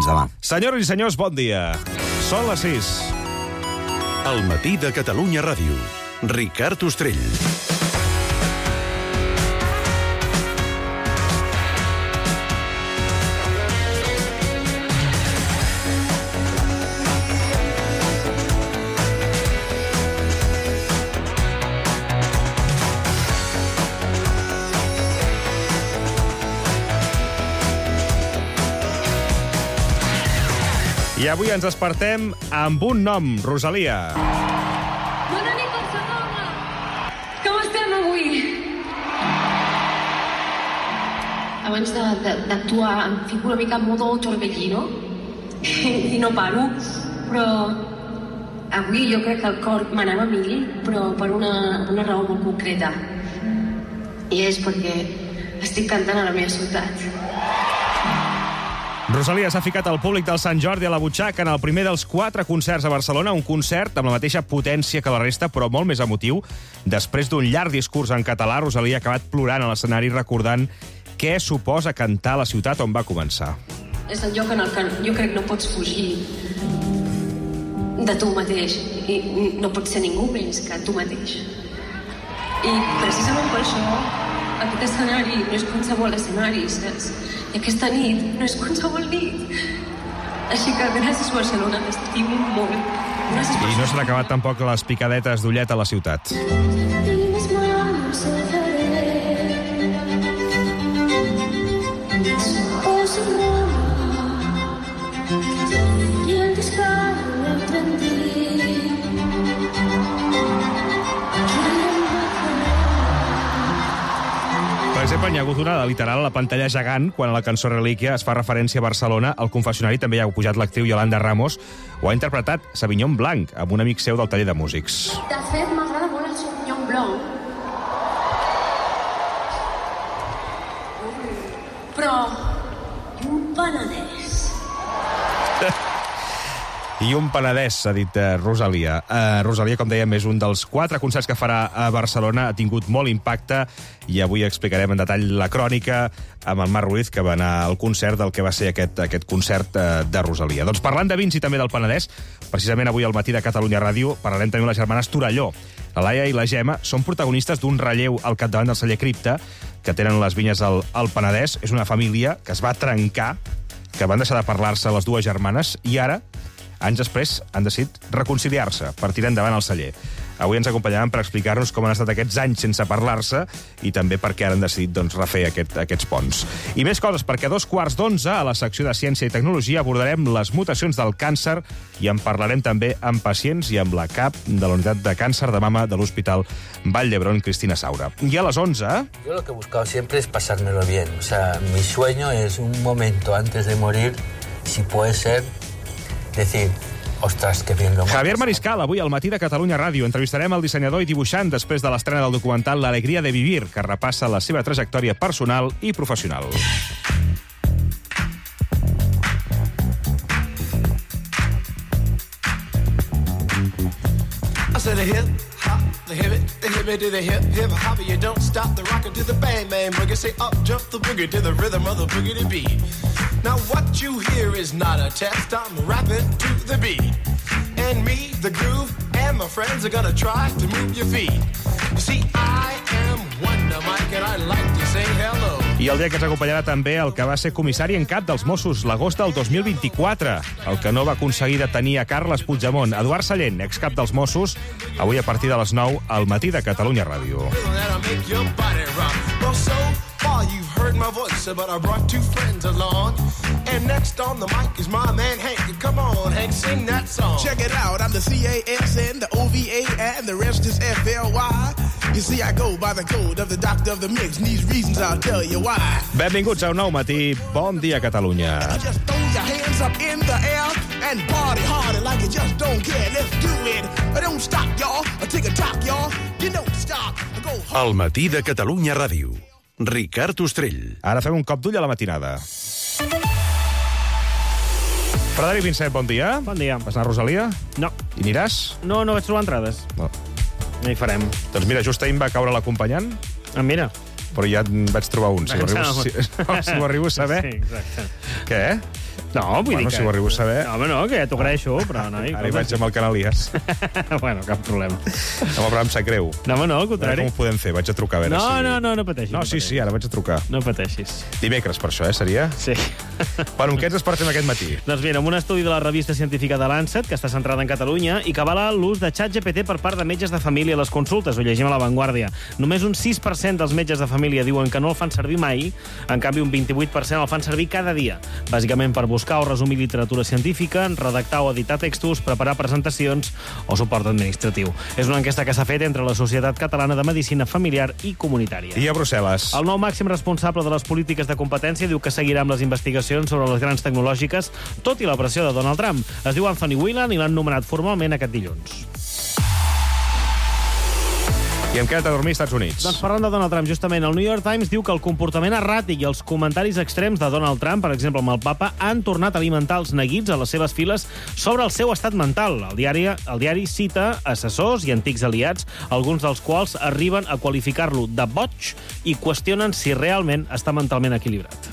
Fins demà. Senyores i senyors, bon dia. Són les 6. El matí de Catalunya Ràdio. Ricard Ostrell. I avui ens despertem amb un nom, Rosalia. Bona nit, Barcelona! Com estem avui? Abans d'actuar em fico una mica en modo torbellino i no paro, però avui jo crec que el cor m'anava a mil, però per una raó molt concreta. I és perquè estic cantant a la meva ciutat. Rosalia s'ha ficat al públic del Sant Jordi a la butxaca en el primer dels 4 concerts a Barcelona, un concert amb la mateixa potència que la resta, però molt més emotiu. Després d'un llarg discurs en català, Rosalia ha acabat plorant a l'escenari recordant què suposa cantar a la ciutat on va començar. És el lloc en el que jo crec no pots fugir de tu mateix i no pots ser ningú més que tu mateix. I precisament per això aquest escenari no és qualsevol escenari, saps? I aquesta nit no és qualsevol nit. Així que gràcies, Barcelona, t'estimo molt. Gràcies, I no s'han acabat tampoc les picadetes d'ullet a la ciutat. Per exemple, n'hi ha hagut una de literal a la pantalla gegant quan a la cançó Relíquia es fa referència a Barcelona. Al confessionari també hi ha pujat l'actriu Yolanda Ramos. Ho ha interpretat Sauvignon Blanc amb un amic seu del taller de músics. De fet, m'agrada molt el Sauvignon Blanc. Però un Penedès. I un Penedès, s'ha dit Rosalia. Rosalia, com dèiem, és un dels 4 concerts que farà a Barcelona. Ha tingut molt impacte i avui explicarem en detall la crònica amb el Marc Ruiz, que va anar al concert del que va ser aquest concert de Rosalia. Doncs parlant de vins i també del Penedès, precisament avui al matí de Catalunya Ràdio parlarem també amb les germanes Torelló. La Laia i la Gemma són protagonistes d'un relleu al capdavant del celler Cripta, que tenen les vinyes al Penedès. És una família que es va trencar, que van deixar de parlar-se les dues germanes, i ara, anys després, han decidit reconciliar-se per tirar endavant el celler. Avui ens acompanyaran per explicar-nos com han estat aquests anys sense parlar-se i també per què ara han decidit refer aquests ponts. I més coses, perquè a 11:15, a la secció de Ciència i Tecnologia, abordarem les mutacions del càncer i en parlarem també amb pacients i amb la cap de la unitat de càncer de mama de l'Hospital Vall d'Hebron, Cristina Saura. I a les 11... Yo lo que he buscado siempre es pasármelo bien. O sea, mi sueño es un momento antes de morir, si puede ser, decir, ostres, que bien lo Javier Mariscal, avui al matí de Catalunya Ràdio. Entrevistarem el dissenyador i dibuixant després de l'estrena del documental L'alegria de vivir, que repassa la seva trajectòria personal i professional. I said a hip hop, the hip it to the hip hop, you don't stop the rocker to the bang bang boogie. Say up jump the boogie to the rhythm of the boogie to beat. Now what you hear is not a test, I'm rapping to the beat. And me, the groove, and my friends are gonna try to move your feet. You see, I am Wonder Mike and I like to say hello. I el dia que ens acompanyarà també el que va ser comissari en cap dels Mossos l'agost del 2024, el que no va aconseguir detenir a Carles Puigdemont. Eduard Sallent, excap dels Mossos, avui a partir de les 9 al matí de Catalunya Ràdio. You've heard my voice, but I brought 2 friends along. And next on the mic is my man Hank. Come on, Hank, sing that song. Check it out, I'm the CASN, the OVA, and the rest is FLY. You see, I go by the code of the doctor of the mix, and these reasons I'll tell you why. Benvinguts a un nou matí. Bon dia, Catalunya. Just throw your hands up in the air and party hard like you just don't care. Let's do it. Don't stop, y'all. Take a talk, y'all. You know, stop. Go hard. El matí de Catalunya Ràdio. Ricard Ostrell. Ara fem un cop d'ull a la matinada. Frederic Vincent, bon dia. Bon dia. Vas anar a Rosalia? No. I aniràs? No vaig trobar entrades. No. No hi farem. Doncs mira, just ahir va caure l'acompanyant. Ah, mira. però ja en vaig trobar un. Si ho arribo a saber... Sí, exacte. Què? No, vull dir que... si ho arribo a saber... No, home, no, que ja t'ho agraeixo, però... No, Ara hi vaig amb el Canalies. Bueno, cap problema. Amb el programa em sap greu. No, home, no, al A veure contrari. com ho podem fer, vaig a trucar a veure si... No pateixis. No, sí, ara vaig a trucar. No pateixis. Dimecres, per això, seria? Sí. Bueno, amb què ens despertem aquest matí? Doncs mira, amb un estudi de la revista científica de Lancet, que està centrada en Catalunya, i que avala l'ús de ChatGPT per part de metges de família a les consultes. Ho llegim a La Vanguardia. Només un 6% dels metges de família diuen que no el fan servir mai, en canvi un 28% el fan servir cada dia, bàsicament per buscar o resumir literatura científica, redactar o editar textos, preparar presentacions o suport administratiu. És una enquesta que s'ha fet entre la Societat Catalana de Medicina Familiar i Comunitària. I a Brussel·les? El nou màxim responsable de les polítiques de competència diu que seguirà amb les investigacions sobre les grans tecnològiques, tot i la pressió de Donald Trump. Es diu Anthony Whelan i l'han nomenat formalment aquest dilluns. I hem quedat a dormir als Estats Units. Doncs parlant de Donald Trump, justament, el New York Times diu que el comportament erràtic i els comentaris extrems de Donald Trump, per exemple amb el papa, han tornat a alimentar els neguits a les seves files sobre el seu estat mental. El diari cita assessors i antics aliats, alguns dels quals arriben a qualificar-lo de boig i qüestionen si realment està mentalment equilibrat.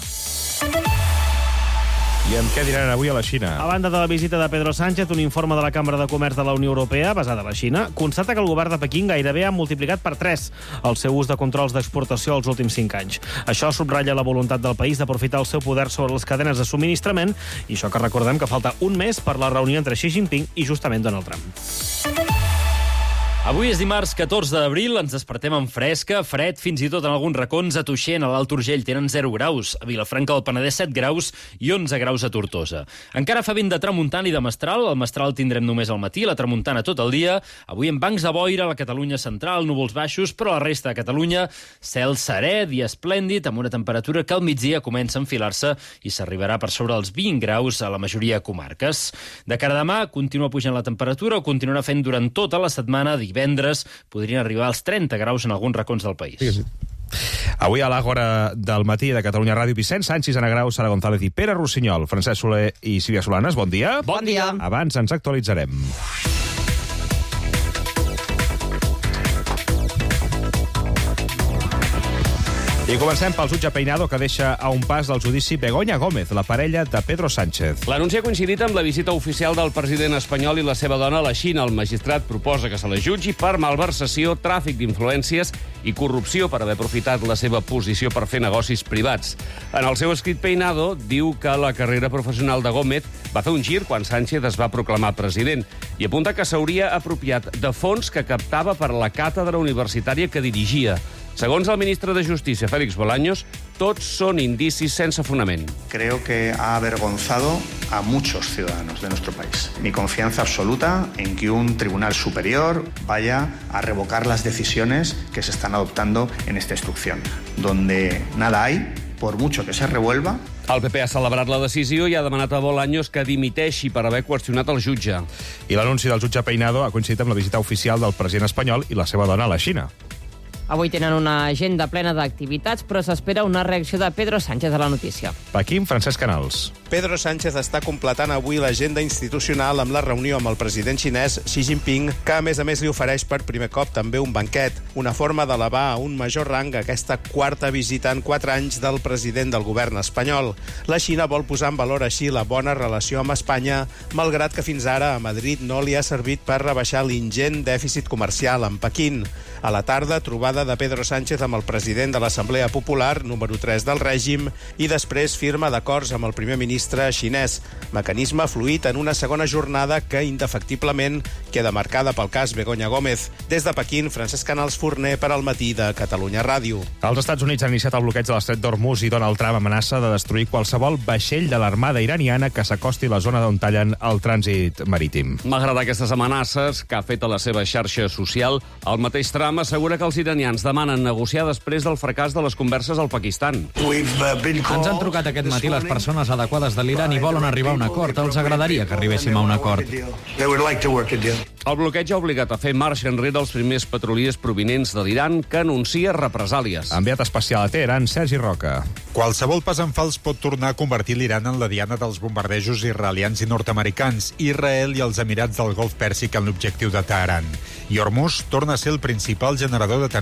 I amb què diran avui a la Xina? A banda de la visita de Pedro Sánchez, un informe de la Cambra de Comerç de la Unió Europea, basada a la Xina, constata que el govern de Pequín gairebé ha multiplicat per 3 el seu ús de controls d'exportació els últims 5 anys. Això subratlla la voluntat del país d'aprofitar el seu poder sobre les cadenes de subministrament, i això que recordem que falta un mes per la reunió entre Xi Jinping i justament Donald Trump. Avui és dimarts 14 d'abril, ens despertem amb fresca, fred, fins i tot en alguns racons. A Tuixén, a l'Alt Urgell, tenen 0 graus, a Vilafranca del Penedès 7 graus i 11 graus a Tortosa. Encara fa vent de tramuntana i de mestral, el mestral tindrem només al matí, la tramuntana tot el dia. Avui amb bancs de boira a la Catalunya central, núvols baixos, però a la resta de Catalunya, cel serè, dia esplèndid, amb una temperatura que al migdia comença a enfilar-se i s'arribarà per sobre els 20 graus a la majoria de comarques. De cara a demà, continua pujant la temperatura, o continuarà fent durant tota la setmana. Divendres podrien arribar als 30 graus en alguns racons del país. Sí. Avui a l'Àgora del matí de Catalunya Ràdio, Vicent Sánchez, Ana Grau, Sara González i Pere Rossinyol. Francesc Soler i Sílvia Solanes, bon dia. Bon dia. Abans ens actualitzarem. I comencem pel jutge Peinado, que deixa a un pas del judici Begoña Gómez, la parella de Pedro Sánchez. L'anunci ha coincidit amb la visita oficial del president espanyol i la seva dona a la Xina. El magistrat proposa que se la jutgi per malversació, tràfic d'influències i corrupció per haver aprofitat la seva posició per fer negocis privats. En el seu escrit, Peinado diu que la carrera professional de Gómez va fer un gir quan Sánchez es va proclamar president i apunta que s'hauria apropiat de fons que captava per la càtedra universitària que dirigia. Segons el ministre de Justícia, Félix Bolaños, tots són indicis sense fonament. Creo que ha avergonzado a muchos ciudadanos de nuestro país. Mi confianza absoluta en que un tribunal superior vaya a revocar las decisiones que se están adoptando en esta instrucción. Donde nada hay, por mucho que se revuelva. El PP ha celebrat la decisió i ha demanat a Bolaños que dimiteixi per haver qüestionat el jutge. I l'anunci del jutge Peinado ha coincidit amb la visita oficial del president espanyol i la seva dona a la Xina. Avui tenen una agenda plena d'activitats, però s'espera una reacció de Pedro Sánchez a la notícia. Pequín, Francesc Canals. Pedro Sánchez està completant avui l'agenda institucional amb la reunió amb el president xinès Xi Jinping, que a més li ofereix per primer cop també un banquet, una forma d'elevar a un major rang aquesta quarta visita en 4 anys del president del govern espanyol. La Xina vol posar en valor així la bona relació amb Espanya, malgrat que fins ara a Madrid no li ha servit per rebaixar l'ingent dèficit comercial amb Pequín. A la tarda, trobada de Pedro Sánchez amb el president de l'Assemblea Popular, número 3 del règim, i després firma d'acords amb el primer ministre xinès. Mecanisme fluid en una segona jornada que indefectiblement queda marcada pel cas Begoña Gómez. Des de Pequín, Francesc Canals Forner per al matí de Catalunya Ràdio. Els Estats Units han iniciat el bloqueig de l'estret d'Hormuz i Donald Trump amenaça de destruir qualsevol vaixell de l'armada iraniana que s'acosti a la zona d'on tallen el trànsit marítim. Malgrat aquestes amenaces que ha fet a la seva xarxa social, el mateix Trump assegura que els iranians demanen negociar després del fracàs de les converses al Pakistan. Ens han trucat aquest matí les persones adequades de l'Iran i volen arribar a un acord. Els agradaria que arribéssim a un acord. El bloqueig ha obligat a fer marxa enrere els primers petroliers provinents de l'Iran, que anuncia represàlies. Enviat especial a Teheran, Sergi Roca. Qualsevol pas en fals pot tornar a convertir l'Iran en la diana dels bombardejos israelians i nord-americans, Israel i els Emirats del Golf Pèrsic en l'objectiu de Teheran. I Hormuz torna a ser el principal generador de tensió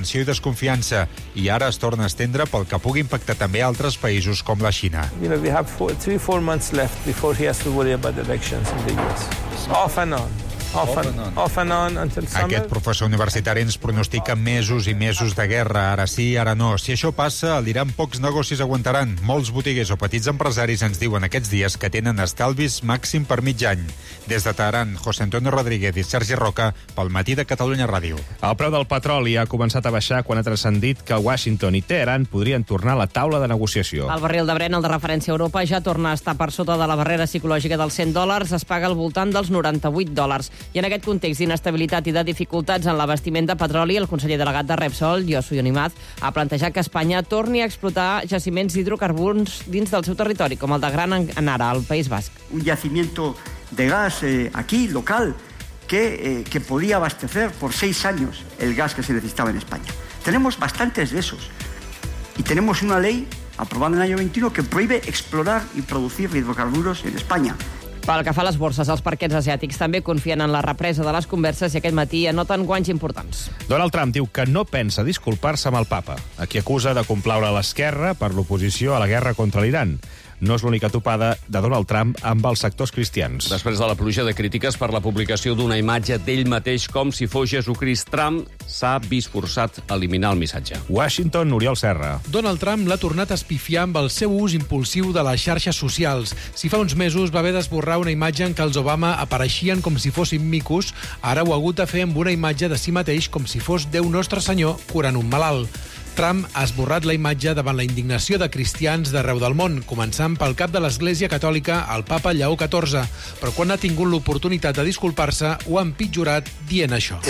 tensió i desconfiança, i ara es torna a estendre pel que pugui impactar també altres països com la Xina. We have 3-4 months left before he has to worry about elections in the US. Off and on. Off and on until summer. Aquest professor universitari ens pronostica mesos i mesos de guerra, ara sí, ara no. Si això passa, a l'Iran pocs negocis aguantaran. Molts botiguers o petits empresaris ens diuen aquests dies que tenen estalvis màxim per mig any. Des de Teheran, José Antonio Rodríguez i Sergi Roca, pel Matí de Catalunya Ràdio. El preu del petroli ha començat a baixar quan ha transcendit que Washington i Teheran podrien tornar a la taula de negociació. El barril de Brent, el de referència a Europa, ja torna a estar per sota de la barrera psicològica dels $100. Es paga al voltant dels $98. I en aquest context d'inestabilitat i de dificultats en l'abastiment de petroli, el conseller delegat de Repsol, Josu Yonimaz, ha plantejat que Espanya torni a explotar jaciments d'hidrocarburs dins del seu territori, com el de Gran Anara, al País Basc. Un yacimiento de gas aquí, local, que podía abastecer por 6 años el gas que se necesitaba en España. Tenemos bastantes de esos. Y tenemos una ley aprobada en el año 21 que prohíbe explorar y producir hidrocarburos en España. Pel que fa a les borses, els parquets asiàtics també confien en la represa de les converses i aquest matí anoten guanys importants. Donald Trump diu que no pensa disculpar-se amb el papa, a qui acusa de complaure l'esquerra per l'oposició a la guerra contra l'Iran. No és l'única topada de Donald Trump amb els sectors cristians. Després de la pluja de crítiques per la publicació d'una imatge d'ell mateix com si fos Jesucrist, Trump s'ha vist forçat a eliminar el missatge. Washington, Oriol Serra. Donald Trump l'ha tornat a espifiar amb el seu ús impulsiu de les xarxes socials. Si fa uns mesos va haver d'esborrar una imatge en què els Obama apareixien com si fossin micos, ara ho ha hagut de fer amb una imatge de si mateix com si fos Déu Nostre Senyor curant un malalt. Trump ha esborrat la imatge davant la indignació de cristians d'arreu del món, començant pel cap de l'Església Catòlica, el papa Lleó XIV. Però quan ha tingut l'oportunitat de disculpar-se, ho ha empitjorat dient això.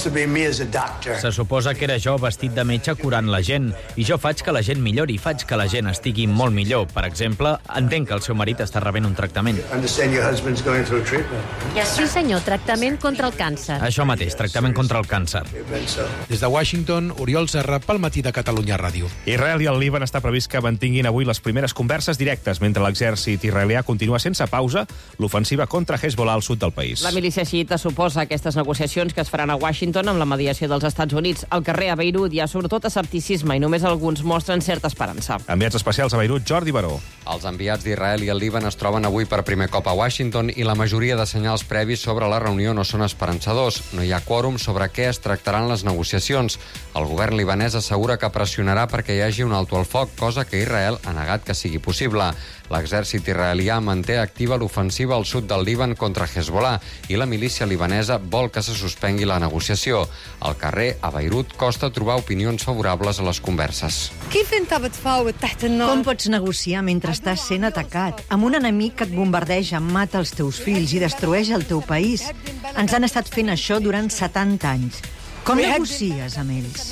Se suposa que era jo vestit de metge curant la gent, i jo faig que la gent millori, faig que la gent estigui molt millor. Per exemple, entenc que el seu marit està rebent un tractament. Sí, senyor, tractament contra el càncer. Això mateix, tractament contra el càncer. Des de Washington, Oriol Serra, pel Matí de Catalunya Ràdio. Israel i el Líban està previst que mantinguin avui les primeres converses directes mentre l'exèrcit israelià continua sense pausa l'ofensiva contra Hezbollah al sud del país. La milícia xiita suposa aquestes negociacions que es faran a Washington amb la mediació dels Estats Units. Al carrer a Beirut hi ha sobretot escepticisme i només alguns mostren certa esperança. Enviats especials a Beirut, Jordi Baró. Els enviats d'Israel i el Líban es troben avui per primer cop a Washington i la majoria de senyals previs sobre la reunió no són esperançadors. No hi ha quòrum sobre què es tractaran les negociacions. El govern libanès assegura que pressionarà perquè hi hagi un alto al foc, cosa que Israel ha negat que sigui possible. L'exèrcit israelià manté activa l'ofensiva al sud del Líban contra Hezbollah i la milícia libanesa vol que se suspengui la negociació. Al carrer, a Beirut, costa trobar opinions favorables a les converses. Com pots negociar mentre estàs sent atacat amb un enemic que et bombardeja, mata els teus fills i destrueix el teu país? Ens han estat fent això durant 70 anys. Com negocies amb ells?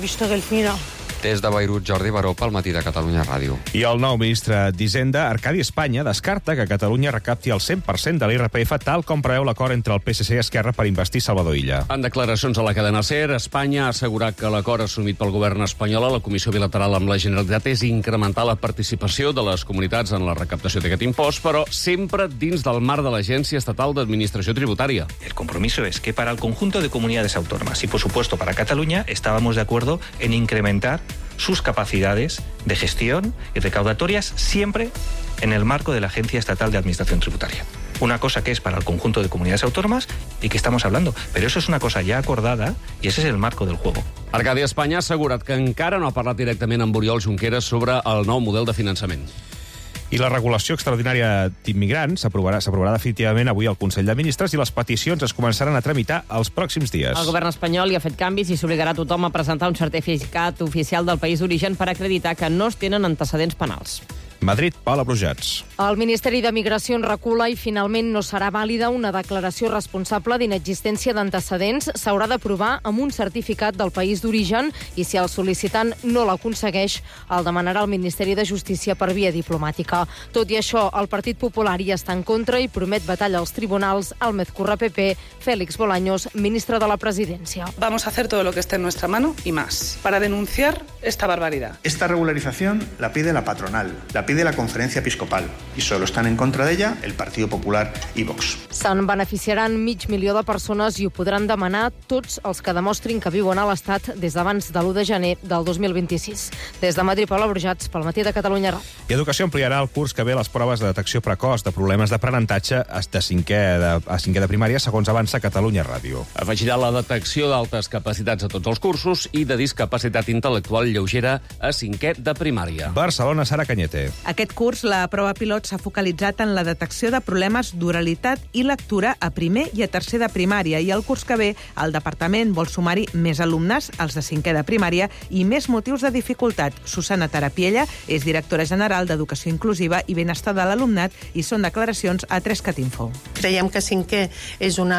Des de Beirut, Jordi Baró, pel Matí de Catalunya Ràdio. I el nou ministre d'Hisenda, Arcadi Espanya, descarta que Catalunya recapti el 100% de l'IRPF tal com preveu l'acord entre el PSC i Esquerra per investir Salvador Illa. En declaracions a la cadena SER, Espanya ha assegurat que l'acord assumit pel govern espanyol a la Comissió Bilateral amb la Generalitat és incrementar la participació de les comunitats en la recaptació d'aquest impost, però sempre dins del marc de l'Agència Estatal d'Administració Tributària. El compromiso es que para el conjunto de comunidades autónomas y, por supuesto, para Cataluña, estábamos de acuerdo en incrementar sus capacidades de gestión y recaudatorias siempre en el marco de la Agencia Estatal de Administración Tributaria. Una cosa que es para el conjunto de comunidades autónomas y que estamos hablando, pero eso es una cosa ya acordada y ese es el marco del juego. Arcadi Espanya ha assegurat que encara no ha parlat directament amb Oriol Junqueras sobre el nou model de finançament. I la regulació extraordinària d'immigrants s'aprovarà definitivament avui al Consell de Ministres i les peticions es començaran a tramitar els pròxims dies. El govern espanyol hi ha fet canvis i s'obligarà a tothom a presentar un certificat oficial del país d'origen per acreditar que no es tenen antecedents penals. Madrid, Paula Brujats. El Ministeri de Migració en recula i finalment no serà vàlida una declaració responsable d'inexistència d'antecedents. S'haurà d'aprovar amb un certificat del país d'origen i si el sol·licitant no l'aconsegueix, el demanarà al Ministeri de Justícia per via diplomàtica. Tot i això, el Partit Popular hi està en contra i promet batalla als tribunals al Mezcurra PP, Félix Bolaños, ministre de la Presidencia. Vamos a hacer todo lo que esté en nuestra mano y más para denunciar esta barbaridad. Esta regularización la pide la patronal, la pide pide la Conferencia Episcopal y solo están en contra de ella el Partido Popular y Vox. Se'n beneficiaran 500.000 de persones i ho podran demanar tots els que demostrin que viuen a l'Estat des d'abans de l'1 de gener del 2026. Des de Madrid, Paula Brujats, pel Matí de Catalunya Ràdio. I Educació ampliarà el curs que ve les proves de detecció precoç de problemes d'aprenentatge a cinquè de primària, segons avança Catalunya Ràdio. Afegirà la detecció d'altes capacitats a tots els cursos i de discapacitat intel·lectual lleugera a 5è de primària. Barcelona, Sara Cañete. Aquest curs, la prova pilot s'ha focalitzat en la detecció de problemes d'oralitat i lectura a primer i a tercer de primària, i el curs que ve el departament vol sumar-hi més alumnes, els de 5è de primària, i més motius de dificultat. Susana Tarapiella és directora general d'Educació Inclusiva i Benestar de l'Alumnat i són declaracions a 3catinfo. Creiem que 5è és un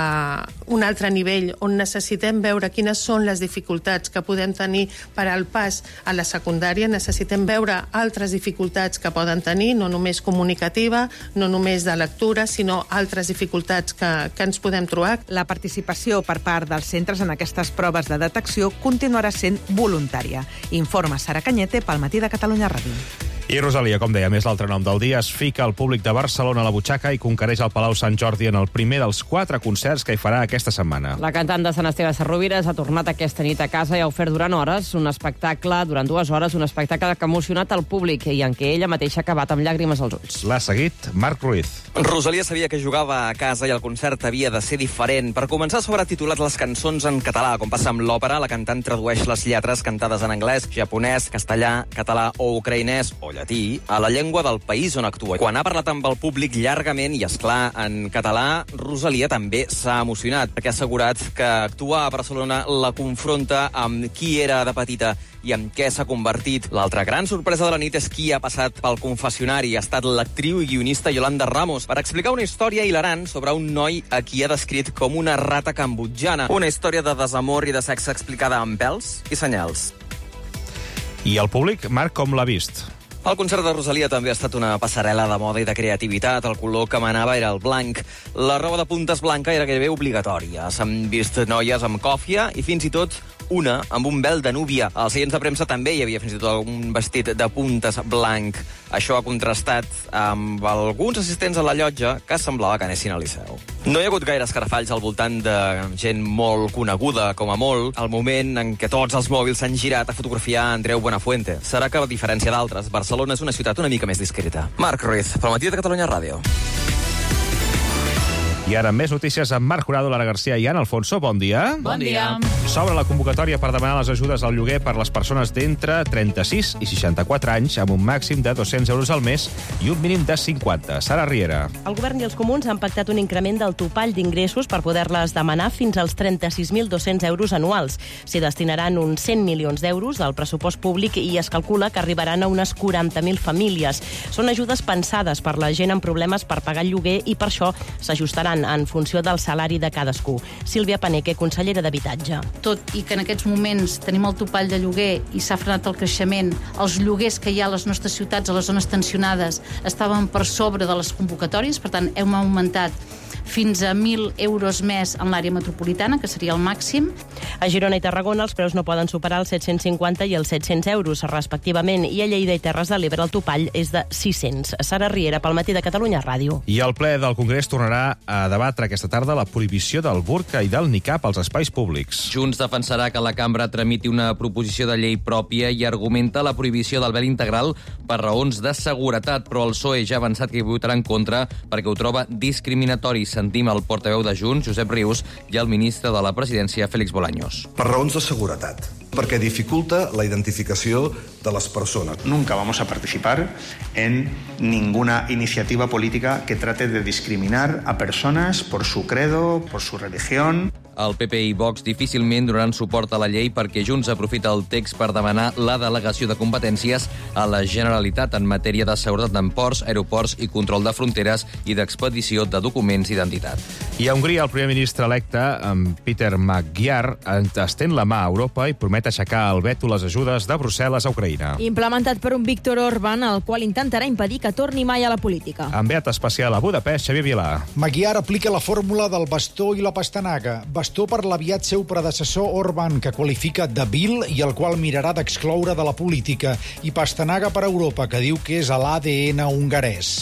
altre nivell on necessitem veure quines són les dificultats que podem tenir per al pas a la secundària. Necessitem veure altres dificultats que poden tenir, no només comunicativa, no només de lectura, sinó altres dificultats que ens podem trobar. La participació per part dels centres en aquestes proves de detecció continuarà sent voluntària. Informa Sara Cañete pel Matí de Catalunya Ràdio. I Rosalia, com dèiem, és l'altre nom del dia. Es fica el públic de Barcelona a la butxaca i conquereix el Palau Sant Jordi en el primer dels 4 concerts que hi farà aquesta setmana. La cantant de Sant Esteve Sarrovires ha tornat aquesta nit a casa i ha ofert durant 2 hores, un espectacle que ha emocionat el públic i en què ella mateixa ha acabat amb llàgrimes als ulls. L'ha seguit Marc Ruiz. Rosalia sabia que jugava a casa i el concert havia de ser diferent. Per començar, sobretitulat les cançons en català. Com passa amb l'òpera, la cantant tradueix les lletres cantades en anglès, japonès, castellà, català o ucraïnès o llatí a la llengua del país on actua. Quan ha parlat amb el públic llargament i, esclar, en català, Rosalia també s'ha emocionat, perquè ha assegurat que actuar a Barcelona la confronta amb qui era de petita i amb què s'ha convertit. L'altra gran sorpresa de la nit és qui ha passat pel confessionari. Ha estat l'actriu i guionista Yolanda Ramos per explicar una història hilarant sobre un noi a qui ha descrit com una rata cambodjana. Una història de desamor i de sexe explicada amb pèls i senyals. I el públic, Marc, com l'ha vist? El concert de Rosalia també ha estat una passarel·la de moda i de creativitat. El color que manava era el blanc. La roba de puntes blanca era gairebé obligatòria. S'han vist noies amb còfia i fins i tot una amb un vel de núvia. Als seients de premsa també hi havia fins i tot un vestit de puntes blanc. Això ha contrastat amb alguns assistents a la llotja que semblava que anessin al Liceu. No hi ha hagut gaires escarafalls al voltant de gent molt coneguda, com a molt, al moment en què tots els mòbils s'han girat a fotografiar Andreu Buenafuente. Serà que, a diferència d'altres, Barcelona és una ciutat una mica més discreta. Marc Ruiz, pel Matí de Catalunya Ràdio. I ara més notícies amb Marc Jurado, Lara García i Ana Alfonso. Bon dia. Bon dia. S'obre la convocatòria per demanar les ajudes al lloguer per les persones d'entre 36 i 64 anys amb un màxim de 200 euros al mes i un mínim de 50. Sara Riera. El govern i els comuns han pactat un increment del topall d'ingressos per poder-les demanar fins als 36.200 euros anuals. S'hi destinaran uns 100 milions d'euros del pressupost públic i es calcula que arribaran a unes 40.000 famílies. Són ajudes pensades per la gent amb problemes per pagar el lloguer i per això s'ajustaran en funció del salari de cadascú. Sílvia Paneque, consellera d'Habitatge. Tot i que en aquests moments tenim el topall de lloguer i s'ha frenat el creixement, els lloguers que hi ha a les nostres ciutats, a les zones tensionades, estaven per sobre de les convocatòries, per tant, hem augmentat fins a 1.000 euros més en l'àrea metropolitana, que seria el màxim. A Girona i Tarragona els preus no poden superar els 750 i els 700 euros, respectivament, i a Lleida i Terres de l'Ebre el topall és de 600. Sara Riera, pel Matí de Catalunya Ràdio. I el ple del Congrés tornarà a debatre aquesta tarda la prohibició del burca i del niqab als espais públics. Junts defensarà que la cambra tramiti una proposició de llei pròpia i argumenta la prohibició del vel integral per raons de seguretat, però el PSOE ja ha avançat que hi votarà en contra perquè ho troba discriminatori. Sentim el portaveu de Junts, Josep Rius, i el ministre de la Presidència, Félix Bolaños. Per raons de seguretat, perquè dificulta la identificació de les persones. Nunca vamos a participar en ninguna iniciativa política que trate de discriminar a personas por su credo, por su religión. El PP i Vox difícilment donaran suport a la llei perquè Junts aprofita el text per demanar la delegació de competències a la Generalitat en matèria de seguretat en ports, aeroports i control de fronteres i d'expedició de documents d'identitat. I a Hongria, el primer ministre electe, Peter Magyar, estén la mà a Europa i promet aixecar el veto a les ajudes de Brussel·les a Ucraïna. Implementat per un Viktor Orbán, el qual intentarà impedir que torni mai a la política. Enviat especial a Budapest, Xavier Vilà. Magyar aplica la fórmula del bastó i la pastanaga. bastó per l'aviat seu predecessor Orbán, que qualifica de vil i el qual mirarà d'excloure de la política, i Pastanaga per Europa, que diu que és a l'ADN hongarès.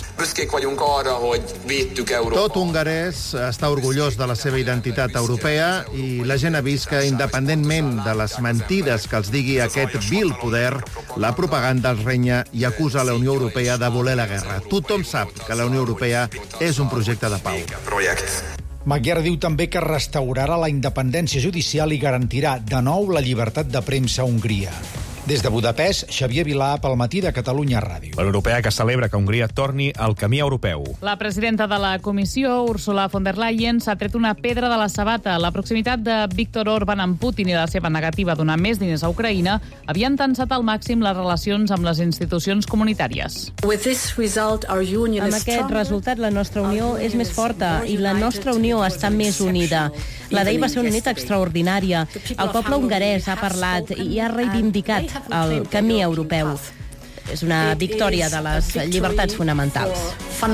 Tot hongarès està orgullós de la seva identitat europea i la gent ha vist que, independentment de les mentides que els digui aquest vil poder, la propaganda els renya i acusa la Unió Europea de voler la guerra. Tothom sap que la Unió Europea és un projecte de pau. Magyar diu també que restaurarà la independència judicial i garantirà de nou la llibertat de premsa a Hongria. Des de Budapest, Xavier Vilà, pel Matí de Catalunya Ràdio. L'europea que celebra que Hongria torni al camí europeu. La presidenta de la Comissió, Ursula von der Leyen, s'ha tret una pedra de la sabata. La proximitat de Viktor Orbán amb Putin i la seva negativa a donar més diners a Ucraïna havien tensat al màxim les relacions amb les institucions comunitàries. Amb aquest resultat, la nostra unió és més forta i la nostra unió està més unida. La d'ahir va ser una nit extraordinària. El poble hongarès ha parlat i ha reivindicat el camí europeu. És una victòria de les llibertats fonamentals.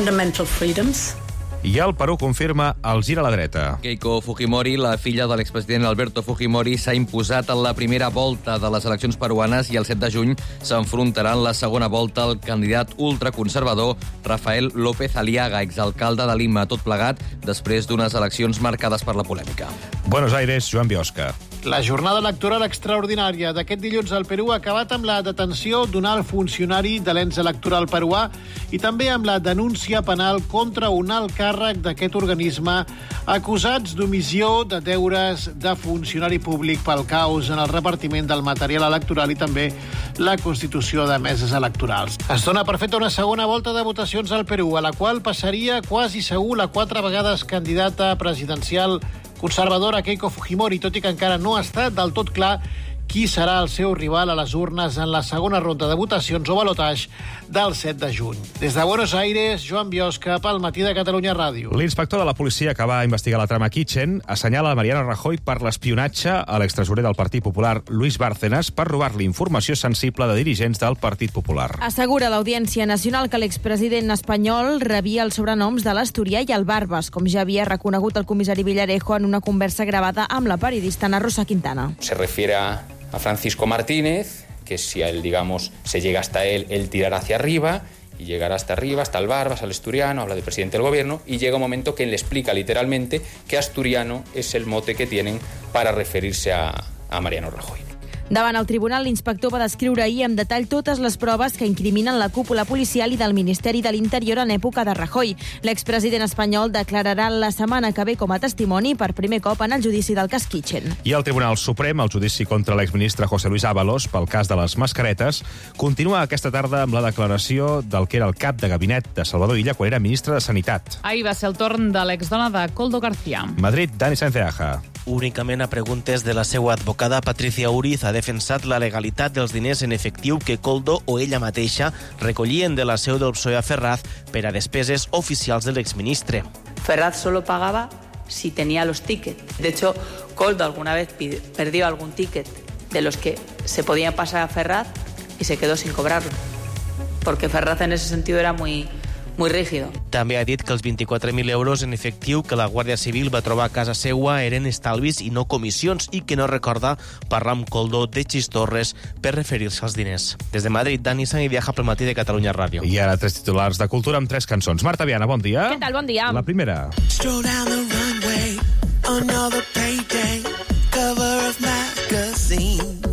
I el Perú confirma el gir a la dreta. Keiko Fujimori, la filla de l'expresident Alberto Fujimori, s'ha imposat en la primera volta de les eleccions peruanes i el 7 de juny s'enfrontarà en la segona volta el candidat ultraconservador Rafael López Aliaga, exalcalde de Lima, tot plegat després d'unes eleccions marcades per la polèmica. Buenos Aires, Joan Biosca. La jornada electoral extraordinària d'aquest dilluns al Perú ha acabat amb la detenció d'un alt funcionari de l'ens electoral peruà i també amb la denúncia penal contra un alt càrrec d'aquest organisme acusats d'omissió de deures de funcionari públic pel caos en el repartiment del material electoral i també la constitució de meses electorals. Es dona per feta una segona volta de votacions al Perú, a la qual passaria quasi segur la 4 vegades candidata presidencial conservadora Keiko Fujimori, tot i que encara no ha estat del tot clar qui serà el seu rival a les urnes en la segona ronda de votacions o balotatge del 7 de juny. Des de Buenos Aires, Joan Biosca, pel Matí de Catalunya Ràdio. L'inspector de la policia que va investigar la trama Kitchen assenyala a Mariano Rajoy per l'espionatge a l'extresorer del Partit Popular, Luis Bárcenas, per robar-li informació sensible de dirigents del Partit Popular. Assegura l'Audiència Nacional que l'expresident espanyol rebia els sobrenoms de l'Asturià i el Barbas, com ja havia reconegut el comissari Villarejo en una conversa gravada amb la periodista Ana Rosa Quintana. Se refiere a Francisco Martínez, que si a él, digamos, se llega hasta él tirará hacia arriba, y llegará hasta arriba, hasta el Barbas, al asturiano, habla del presidente del gobierno, y llega un momento que él le explica literalmente que asturiano es el mote que tienen para referirse a Mariano Rajoy. Davant el tribunal, l'inspector va descriure ahir amb detall totes les proves que incriminen la cúpula policial i del Ministeri de l'Interior en època de Rajoy. L'expresident espanyol declararà la setmana que ve com a testimoni per primer cop en el judici del cas Kitchen. I el Tribunal Suprem, el judici contra l'exministre José Luis Ábalos pel cas de les mascaretes, continua aquesta tarda amb la declaració del que era el cap de gabinet de Salvador Illa quan era ministre de Sanitat. Ahir va ser el torn de l'exdona de Koldo García. Madrid, Dani Sáenz-de-Aja. Únicament a preguntes de la seva advocada Patricia Uriz ha defensat la legalitat dels diners en efectiu que Koldo o ella mateixa recollien de la seu del PSOE a Ferraz per a despeses oficials de l'exministre. Ferraz solo pagaba si tenía los tickets. De hecho, Koldo alguna vez perdió algún ticket de los que se podían pasar a Ferraz y se quedó sin cobrarlo. Porque Ferraz en ese sentido era muy rígido. També ha dit que els 24.000 euros en efectiu que la Guàrdia Civil va trobar a casa seua eren estalvis i no comissions i que no recorda parlar amb Koldo de Xistorres per referir-se als diners. Des de Madrid, Dani Sáenz-de-Aja pel Matí de Catalunya Ràdio. I ara 3 titulars de cultura amb 3 cançons. Marta Viana, bon dia. Què tal? Bon dia. La primera. Stroll down the runway, another payday, cover of magazines.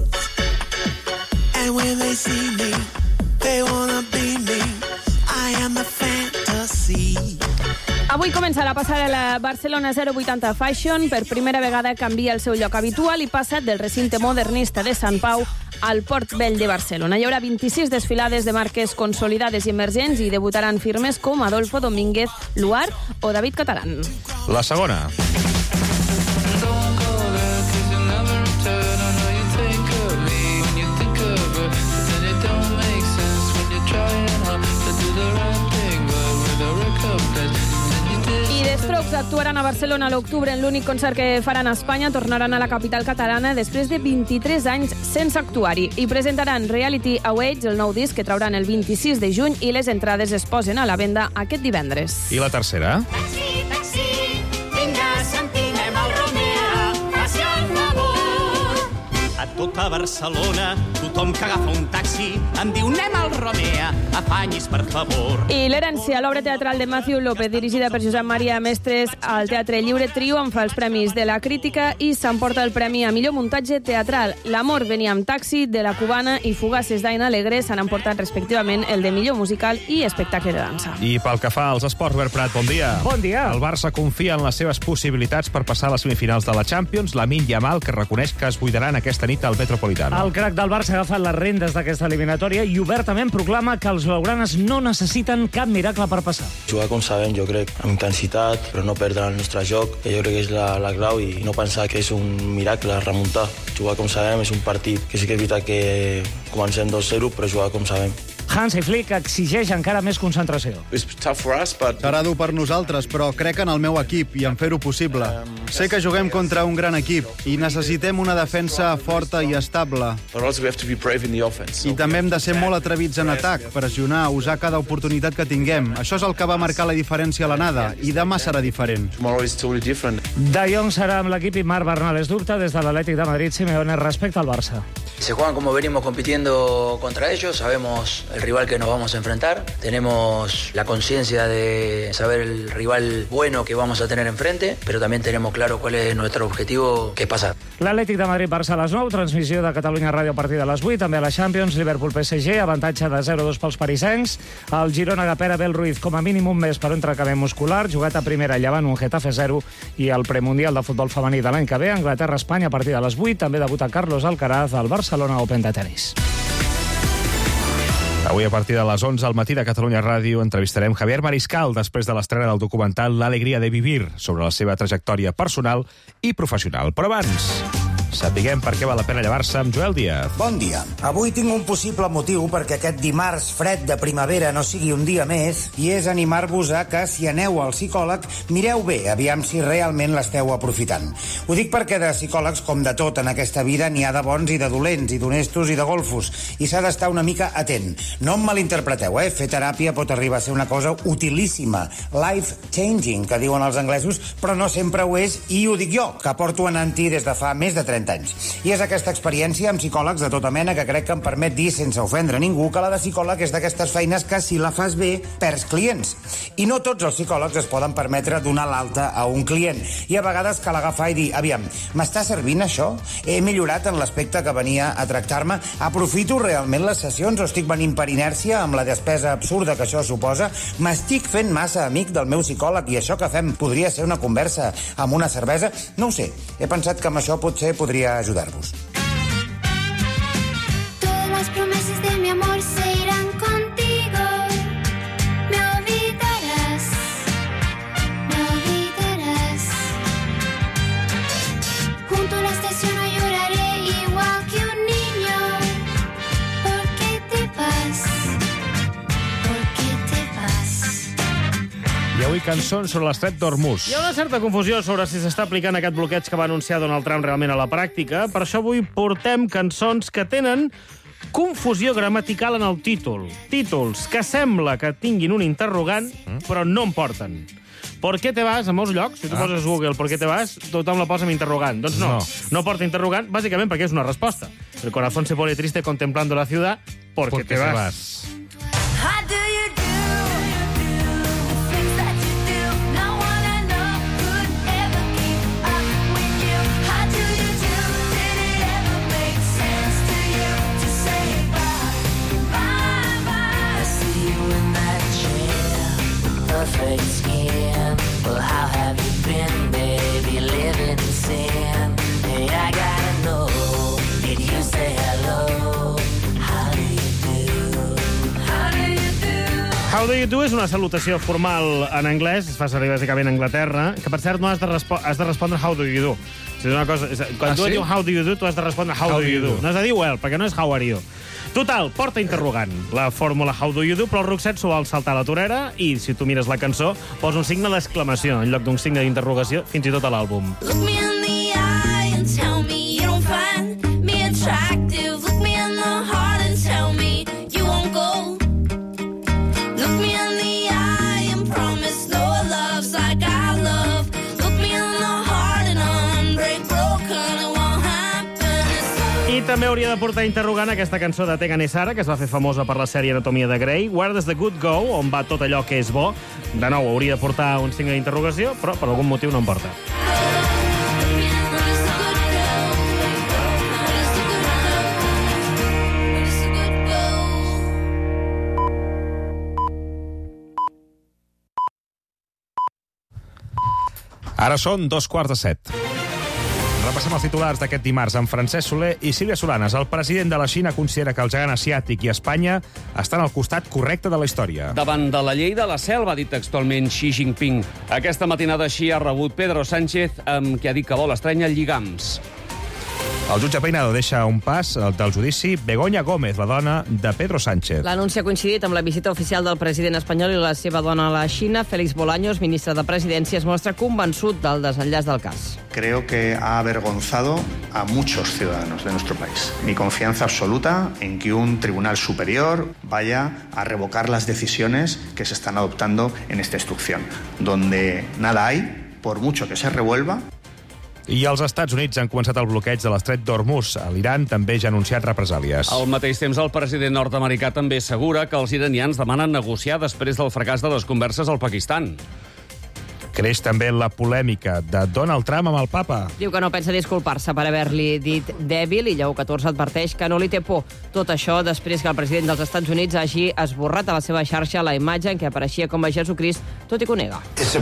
And when they see me, they wanna be me. I am the fantasy. Avui començarà a passar a la Barcelona 080 Fashion. Per primera vegada canvia el seu lloc habitual i passa del recinte modernista de Sant Pau al Port Vell de Barcelona. Hi haurà 26 desfilades de marques consolidades i emergents i debutaran firmes com Adolfo Domínguez, Luar o David Catalán. La segona. I The Strokes actuaran a Barcelona a l'octubre en l'únic concert que faran a Espanya. Tornaran a la capital catalana després de 23 anys sense actuar-hi. I presentaran Reality Awaits, el nou disc que trauran el 26 de juny i les entrades es posen a la venda aquest divendres. I la tercera? Taxi, taxi, vinga, sentim el Romea. tota Barcelona, tothom que agafa un taxi em diu anem al Romea, afanyis per favor. I l'herència, l'obra teatral de Matthew López, dirigida per Josep Maria Mestres al Teatre Lliure, triomfa els premis de la crítica i s'emporta el premi a millor muntatge teatral. L'amor venia amb taxi, de la cubana i Fugaces d'Aina Alegre s'han emportat respectivament el de millor musical i espectacle de dansa. I pel que fa als esports, Robert Prat, bon dia. Bon dia. El Barça confia en les seves possibilitats per passar a les semifinals de la Champions. Lamine Yamal, que reconeix que es buidaran aquesta nit al Metropolitano. El crac del Barça ha agafat les rendes d'aquesta eliminatòria i obertament proclama que els blaugranes no necessiten cap miracle per passar. Jugar com sabem, jo crec, amb intensitat, però no perdre el nostre joc, que jo crec que és la clau, i no pensar que és un miracle remuntar. Jugar com sabem és un partit que sí que és veritat que comencem 2-0, però jugar com sabem. Hansi Flick exigeix encara més concentració. Serà dur per nosaltres, però crec en el meu equip i en fer-ho possible. Sé que juguem contra un gran equip i necessitem una defensa forta i estable. I també hem de ser molt atrevits en atac, pressionar, usar cada oportunitat que tinguem. Això és el que va marcar la diferència a l'anada, i demà serà diferent. De Jong serà amb l'equip i Marc Bernal es dubta des de l'Atlètic de Madrid, Simeone, respecte al Barça. Se juegan como venimos compitiendo contra ellos, sabemos el rival que nos vamos a enfrentar, tenemos la conciencia de saber el rival bueno que vamos a tener enfrente, pero también tenemos claro cuál es nuestro objetivo, que es pasar. L'Atlètic de Madrid-Barça a les 9, transmissió de Catalunya Ràdio a partir de les 8, també a la Champions, Liverpool-PSG, avantatge de 0-2 pels parisencs, el Girona agapera Abel Ruiz com a mínim un mes per un trencament muscular, jugat a primera llevant un Getafe 0, i el premundial de futbol femení de l'any que ve, Anglaterra-Espanya a partir de les 8, també debuta Carlos Alcaraz al Barcelona Open de tenis. Avui, a partir de les 11 al matí de Catalunya Ràdio, entrevistarem Javier Mariscal després de l'estrena del documental L'Alegria de Vivir, sobre la seva trajectòria personal i professional. Però abans, sapiguem per què val la pena llevar-se amb Joel Díaz. Bon dia. Avui tinc un possible motiu perquè aquest dimarts fred de primavera no sigui un dia més, i és animar-vos a que, si aneu al psicòleg, mireu bé, aviam si realment l'esteu aprofitant. Ho dic perquè de psicòlegs, com de tot en aquesta vida, n'hi ha de bons i de dolents, i d'honestos i de golfos, i s'ha d'estar una mica atent. No em malinterpreteu, Fer teràpia pot arribar a ser una cosa utilíssima, life-changing, que diuen els anglesos, però no sempre ho és, i ho dic jo, que porto anant-hi des de fa més de 30 anys. I és aquesta experiència amb psicòlegs de tota mena que crec que em permet dir, sense ofendre ningú, que la de psicòleg és d'aquestes feines que, si la fas bé, perds clients. I no tots els psicòlegs es poden permetre donar l'alta a un client. I a vegades cal agafar i dir, aviam, m'està servint això? He millorat en l'aspecte que venia a tractar-me? Aprofito realment les sessions o estic venint per inèrcia amb la despesa absurda que això suposa? M'estic fent massa amic del meu psicòleg i això que fem podria ser una conversa amb una cervesa? No ho sé. He pensat que amb això potser podria ayudarvos. Todas las promesas de mi amor se irán contigo. Me olvidarás, me olvidarás. Junto a la estación no lloraré igual que un niño. ¿Por qué te vas? ¿Por qué te vas? I avui cançons sobre l'estret d'Hormuz. Hi ha una certa confusió sobre si s'està aplicant aquest bloqueig que va anunciar Donald Trump realment a la pràctica. Per això avui portem cançons que tenen confusió gramatical en el títol. Títols que sembla que tinguin un interrogant, però no en porten. ¿Por qué te vas? A molts llocs, si tu poses Google ¿por qué te vas?, tothom la posa amb interrogant. Doncs no porta interrogant, bàsicament perquè és una resposta. El corazón se pone triste contemplando la ciudad, ¿por qué te vas? Perfect skin. Well, how have you been, baby? Living in sin. Hey, I gotta know. Did you say hello? How do you do? How do you do? How do you do és una salutació formal en anglès, es fa servir bàsicament a Anglaterra, que per cert no has de respondre how do you do. O sigui, una cosa, quan tu dius how do you do, tu has de respondre how do you do. No has de dir well, perquè no és how are you. Total, porta interrogant la fórmula How do you do, però el Roxette s'ho vol saltar a la torera i, si tu mires la cançó, posa un signe d'exclamació en lloc d'un signe d'interrogació, fins i tot a l'àlbum. Look me in the eye and tell me you don't find me attractive. Look me in the heart and tell me you won't go. Look me in the eye and promise no love's like I love. Look me in the heart and I'm break broken. It won't happen. I Qui també hauria de portar interrogant aquesta cançó de Tegan i Sara, que es va fer famosa per la sèrie Anatomia de Grey, Where Does the Good Go, on va tot allò que és bo. De nou, hauria de portar un signe d'interrogació, però per algun motiu no en porta. Ara són 2:15. Repassem els titulars d'aquest dimarts amb Francesc Soler i Sílvia Solanes. El president de la Xina considera que el gegant asiàtic i Espanya estan al costat correcte de la història. Davant de la llei de la selva, ha dit textualment Xi Jinping. Aquesta matinada Xi ha rebut Pedro Sánchez, amb qui ha dit que vol estrènyer lligams. El jutge Peinado deixa un pas del judici Begoña Gómez, la dona de Pedro Sánchez. L'anunci ha coincidit amb la visita oficial del president espanyol i la seva dona a la Xina. Félix Bolaños, ministre de Presidència, es mostra convençut del desenllaç del cas. Creo que ha avergonzado a muchos ciudadanos de nuestro país. Mi confianza absoluta en que un tribunal superior vaya a revocar las decisiones que se están adoptando en esta instrucción, donde nada hay, por mucho que se revuelva. I els Estats Units han començat el bloqueig de l'estret d'Hormuz. L'Iran també ja ha anunciat represàlies. Al mateix temps, el president nord-americà també assegura que els iranians demanen negociar després del fracàs de les converses al Pakistan. Creix també la polèmica de Donald Trump amb el papa. Diu que no pensa disculpar-se per haver-li dit dèbil i Lleó XIV adverteix que no li té por. Tot això després que el president dels Estats Units hagi esborrat a la seva xarxa la imatge en què apareixia com a Jesucrist, tot i que ho nega.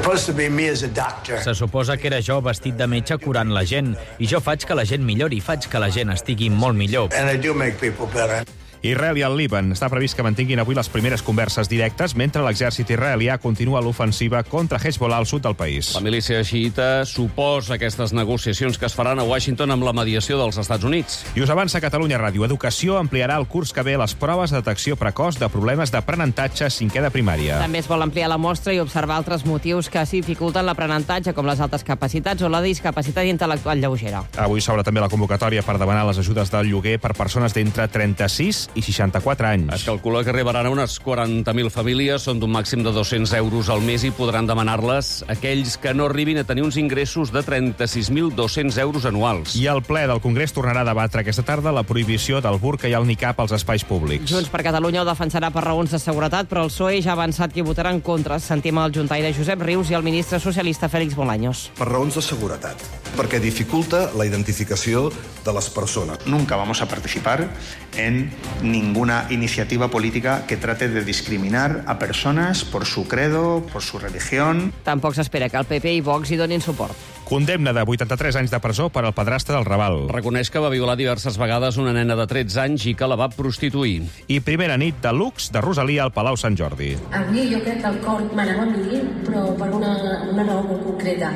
Se suposa que era jo vestit de metge curant la gent, i jo faig que la gent millori, faig que la gent estigui molt millor. Israel i el Líban. Està previst que mantinguin avui les primeres converses directes mentre l'exèrcit israelià continua l'ofensiva contra Hezbollah al sud del país. La milícia xiïta suposa aquestes negociacions que es faran a Washington amb la mediació dels Estats Units. I us avança Catalunya Ràdio. Educació ampliarà el curs que ve les proves de detecció precoç de problemes d'aprenentatge 5è de primària. També es vol ampliar la mostra i observar altres motius que dificulten l'aprenentatge, com les altes capacitats o la discapacitat intel·lectual lleugera. Avui s'obre també la convocatòria per demanar les ajudes del lloguer per persones d'entre 36 i 64 anys. Es calcula que arribaran a unes 40.000 famílies, són d'un màxim de 200 euros al mes i podran demanar-les aquells que no arribin a tenir uns ingressos de 36.200 euros anuals. I el ple del Congrés tornarà a debatre aquesta tarda la prohibició del burca i el nicab als espais públics. Junts per Catalunya ho defensarà per raons de seguretat, però el PSOE ja ha avançat que votarà en contra. Sentim el juntaire Josep Rius i el ministre socialista Félix Bolaños. Per raons de seguretat, perquè dificulta la identificació de les persones. Nunca vamos a participar en ninguna iniciativa política que trate de discriminar a personas por su credo, por su religión. Tampoc s'espera que el PP i Vox hi donin suport. Condemna de 83 anys de presó per al padrastre del Raval. Reconeix que va violar diverses vegades una nena de 13 anys i que la va prostituir. I primera nit de luxe de Rosalia al Palau Sant Jordi. Avui jo crec que el cor m'anava a mi, però per una raó molt concreta.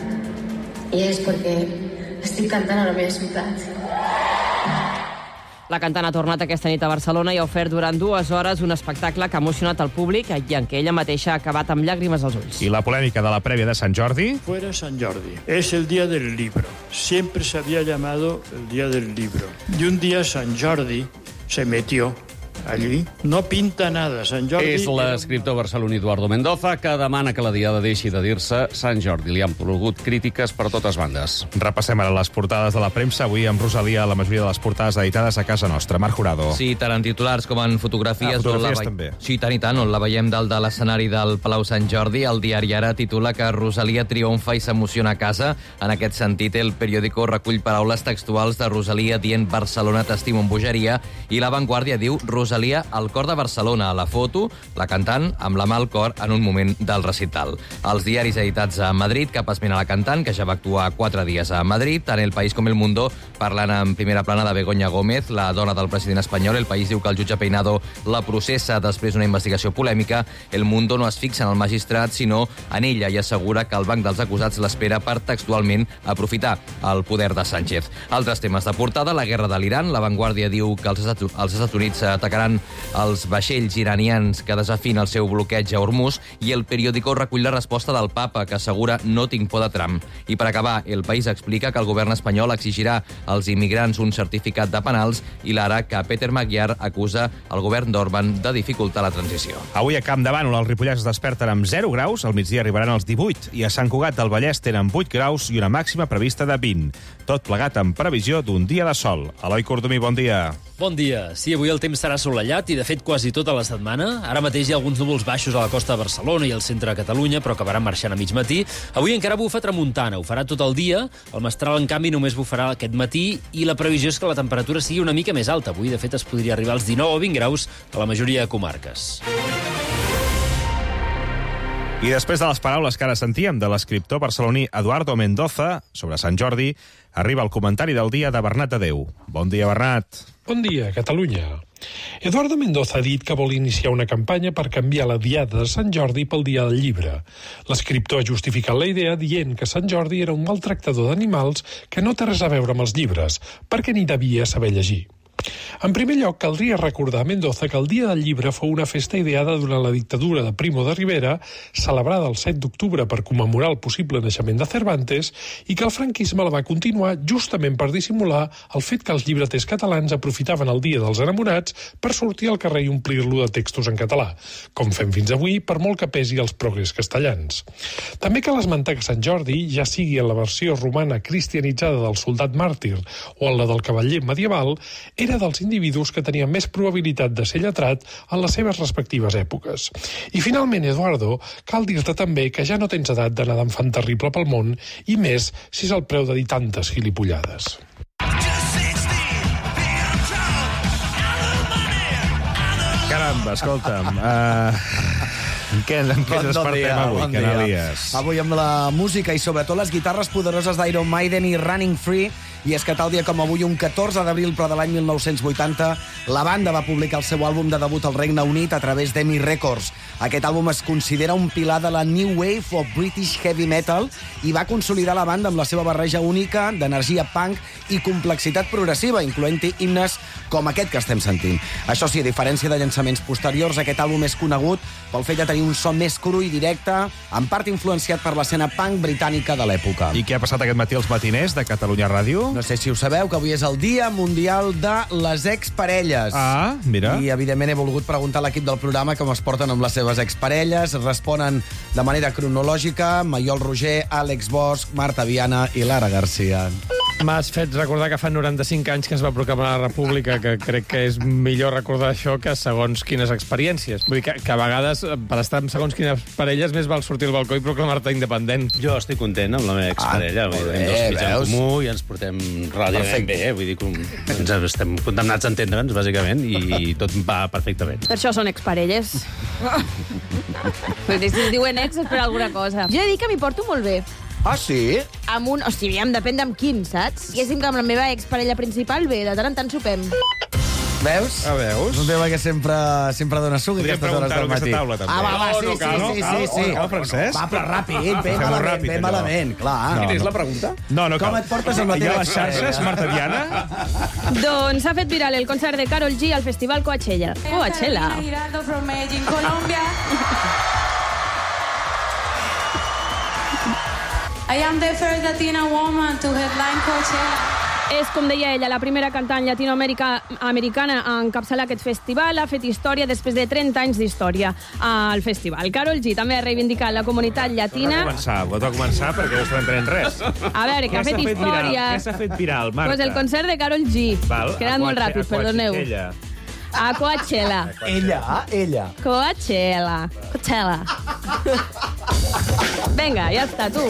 I és perquè estic cantant a la meva ciutat. La cantant ha tornat aquesta nit a Barcelona i ha ofert durant 2 hores un espectacle que ha emocionat el públic i en què ella mateixa ha acabat amb llàgrimes als ulls. I la polèmica de la prèvia de Sant Jordi? Fuera San Jordi. Es el día del libro. Siempre se había llamado el día del libro. Y un día San Jordi se metió allí. No pinta nada, Sant Jordi... És l'escriptor barceloní Eduardo Mendoza que demana que la diada deixi de dir-se Sant Jordi. Li han plogut crítiques per totes bandes. Repassem ara les portades de la premsa. Avui amb Rosalia, la majoria de les portades editades a casa nostra. Marc Jurado. Sí, tant en titulars com en fotografies. Fotografies també. Sí, tant i tant, on la veiem dalt de l'escenari del Palau Sant Jordi. El diari Ara titula que Rosalia triomfa i s'emociona a casa. En aquest sentit, el periòdico recull paraules textuals de Rosalia dient Barcelona t'estimo amb bogeria i La Vanguardia diu Rosalia al cor de Barcelona. A la foto, la cantant amb la mà al cor en un moment del recital. Els diaris editats a Madrid cap esment a la cantant, que ja va actuar 4 dies a Madrid. Tant El País com El Mundo parlant en primera plana de Begoña Gómez, la dona del president espanyol. El País diu que el jutge Peinado la processa després d'una investigació polèmica. El Mundo no es fixa en el magistrat, sinó en ella, i assegura que el banc dels acusats l'espera per textualment aprofitar el poder de Sánchez. Altres temes de portada, la guerra de l'Iran. La Vanguardia diu que els Estats Units atacaran atacaran els vaixells iranians que desafien el seu bloqueig a Hormuz, i El Periódico recull la resposta del papa, que assegura no tinc por de Trump. I per acabar, El País explica que el govern espanyol exigirà als immigrants un certificat de penals, i l'Ara que Peter Magyar acusa el govern d'Orban de dificultar la transició. Avui a Camp de Bànol els ripollars es desperten amb 0 graus, al migdia arribaran als 18, i a Sant Cugat del Vallès tenen 8 graus i una màxima prevista de 20. Tot plegat amb previsió d'un dia de sol. Eloi Cordomí, bon dia. Bon dia. Sí, avui el temps serà assolellat i, de fet, quasi tota la setmana. Ara mateix hi ha alguns núvols baixos a la costa de Barcelona i al centre de Catalunya, però acabaran marxant a mig matí. Avui encara bufa tramuntana, ho farà tot el dia. El mestral, en canvi, només bufarà aquest matí i la previsió és que la temperatura sigui una mica més alta. Avui, de fet, es podria arribar als 19 o 20 graus a la majoria de comarques. I després de les paraules que ara sentíem de l'escriptor barceloní Eduardo Mendoza sobre Sant Jordi, arriba el comentari del dia de Bernat de Déu. Bon dia, Bernat. Bon dia, Catalunya. Eduardo Mendoza ha dit que vol iniciar una campanya per canviar la diada de Sant Jordi pel dia del llibre. L'escriptor ha justificat la idea dient que Sant Jordi era un maltractador d'animals que no té res a veure amb els llibres, perquè ni devia saber llegir. En primer lloc, caldria recordar a Mendoza que el Dia del Llibre fou una festa ideada durant la dictadura de Primo de Rivera, celebrada el 7 d'octubre per commemorar el possible naixement de Cervantes, i que el franquisme la va continuar justament per dissimular el fet que els llibreters catalans aprofitaven el Dia dels Enamorats per sortir al carrer i omplir-lo de textos en català, com fem fins avui, per molt que pesi els progrés castellans. També cal esmentar que Sant Jordi, ja sigui en la versió romana cristianitzada del soldat màrtir o en la del cavaller medieval, era dels individus que tenien més probabilitat de ser lletrat en les seves respectives èpoques. I finalment, Eduardo, cal dir-te també que ja no tens edat d'anar d'enfant terrible pel món, i més si és el preu de dir tantes gilipollades. Caramba, escolta'm, en què ens despertem avui, Canalies? Avui amb la música i sobretot les guitarres poderoses d'Iron Maiden i Running Free. I és que tal dia com avui, un 14 d'abril, però de l'any 1980, la banda va publicar el seu àlbum de debut al Regne Unit a través d'EMI Records. Aquest àlbum es considera un pilar de la New Wave of British Heavy Metal i va consolidar la banda amb la seva barreja única d'energia punk i complexitat progressiva, incloent-hi himnes com aquest que estem sentint. Això sí, a diferència de llançaments posteriors, aquest àlbum és conegut pel fet de tenir un so més cru i directe, en part influenciat per l'escena punk britànica de l'època. I què ha passat aquest matí als matiners de Catalunya Ràdio? No sé si ho sabeu, que avui és el Dia Mundial de les Exparelles. Ah, mira. I, evidentment, he volgut preguntar a l'equip del programa com es porten amb les seves exparelles. Responen de manera cronològica Maiol Roger, Àlex Bosch, Marta Viana i Lara Garcia. M'has fet recordar que fa 95 anys que es va proclamar la República, que crec que és millor recordar això que segons quines experiències. Vull dir que a vegades, per estar amb segons quines parelles, més val sortir al balcó i proclamar-te independent. Jo estic content amb la meva exparella. Tenim dos fills en comú i ens portem relativament bé. Vull dir que ens estem condemnats a entendre'ns, bàsicament, i tot va perfectament. Per això són exparelles. Vull dir, si es diuen ex és per alguna cosa. Jo he dit que m'hi porto molt bé. Ah, sí? Amb un... O sigui, depèn d'amb quin, saps? Diguéssim que amb la meva exparella principal, bé, de tant en tant sopem. Veus? veus? Un tema que sempre dona suc aquestes hores del matí. Taula, també. Va, sí. Cal, Francesc? Va, però ràpid, ben malament, clar. Quina és la pregunta? No cal. Com et portes amb la teva exparella? Hi ha les xarxes, Marta Viana? Doncs s'ha fet viral el concert de Karol G al Festival Coachella. Coachella. I am the first Latina woman to headline Coachella. És, com deia ella, la primera cantant llatinoamericana a encapçalar aquest festival. Ha fet història després de 30 anys d'història al festival. Karol G també ha reivindicat la comunitat llatina. Ho va començar perquè no estem entenent res. A veure, que ha fet història. Què s'ha fet viral, Marta? Pues el concert de Karol G. Que ha anat molt ràpid, perdoneu. A Coachella. Ella. Coachella. Vinga, ja està, tu.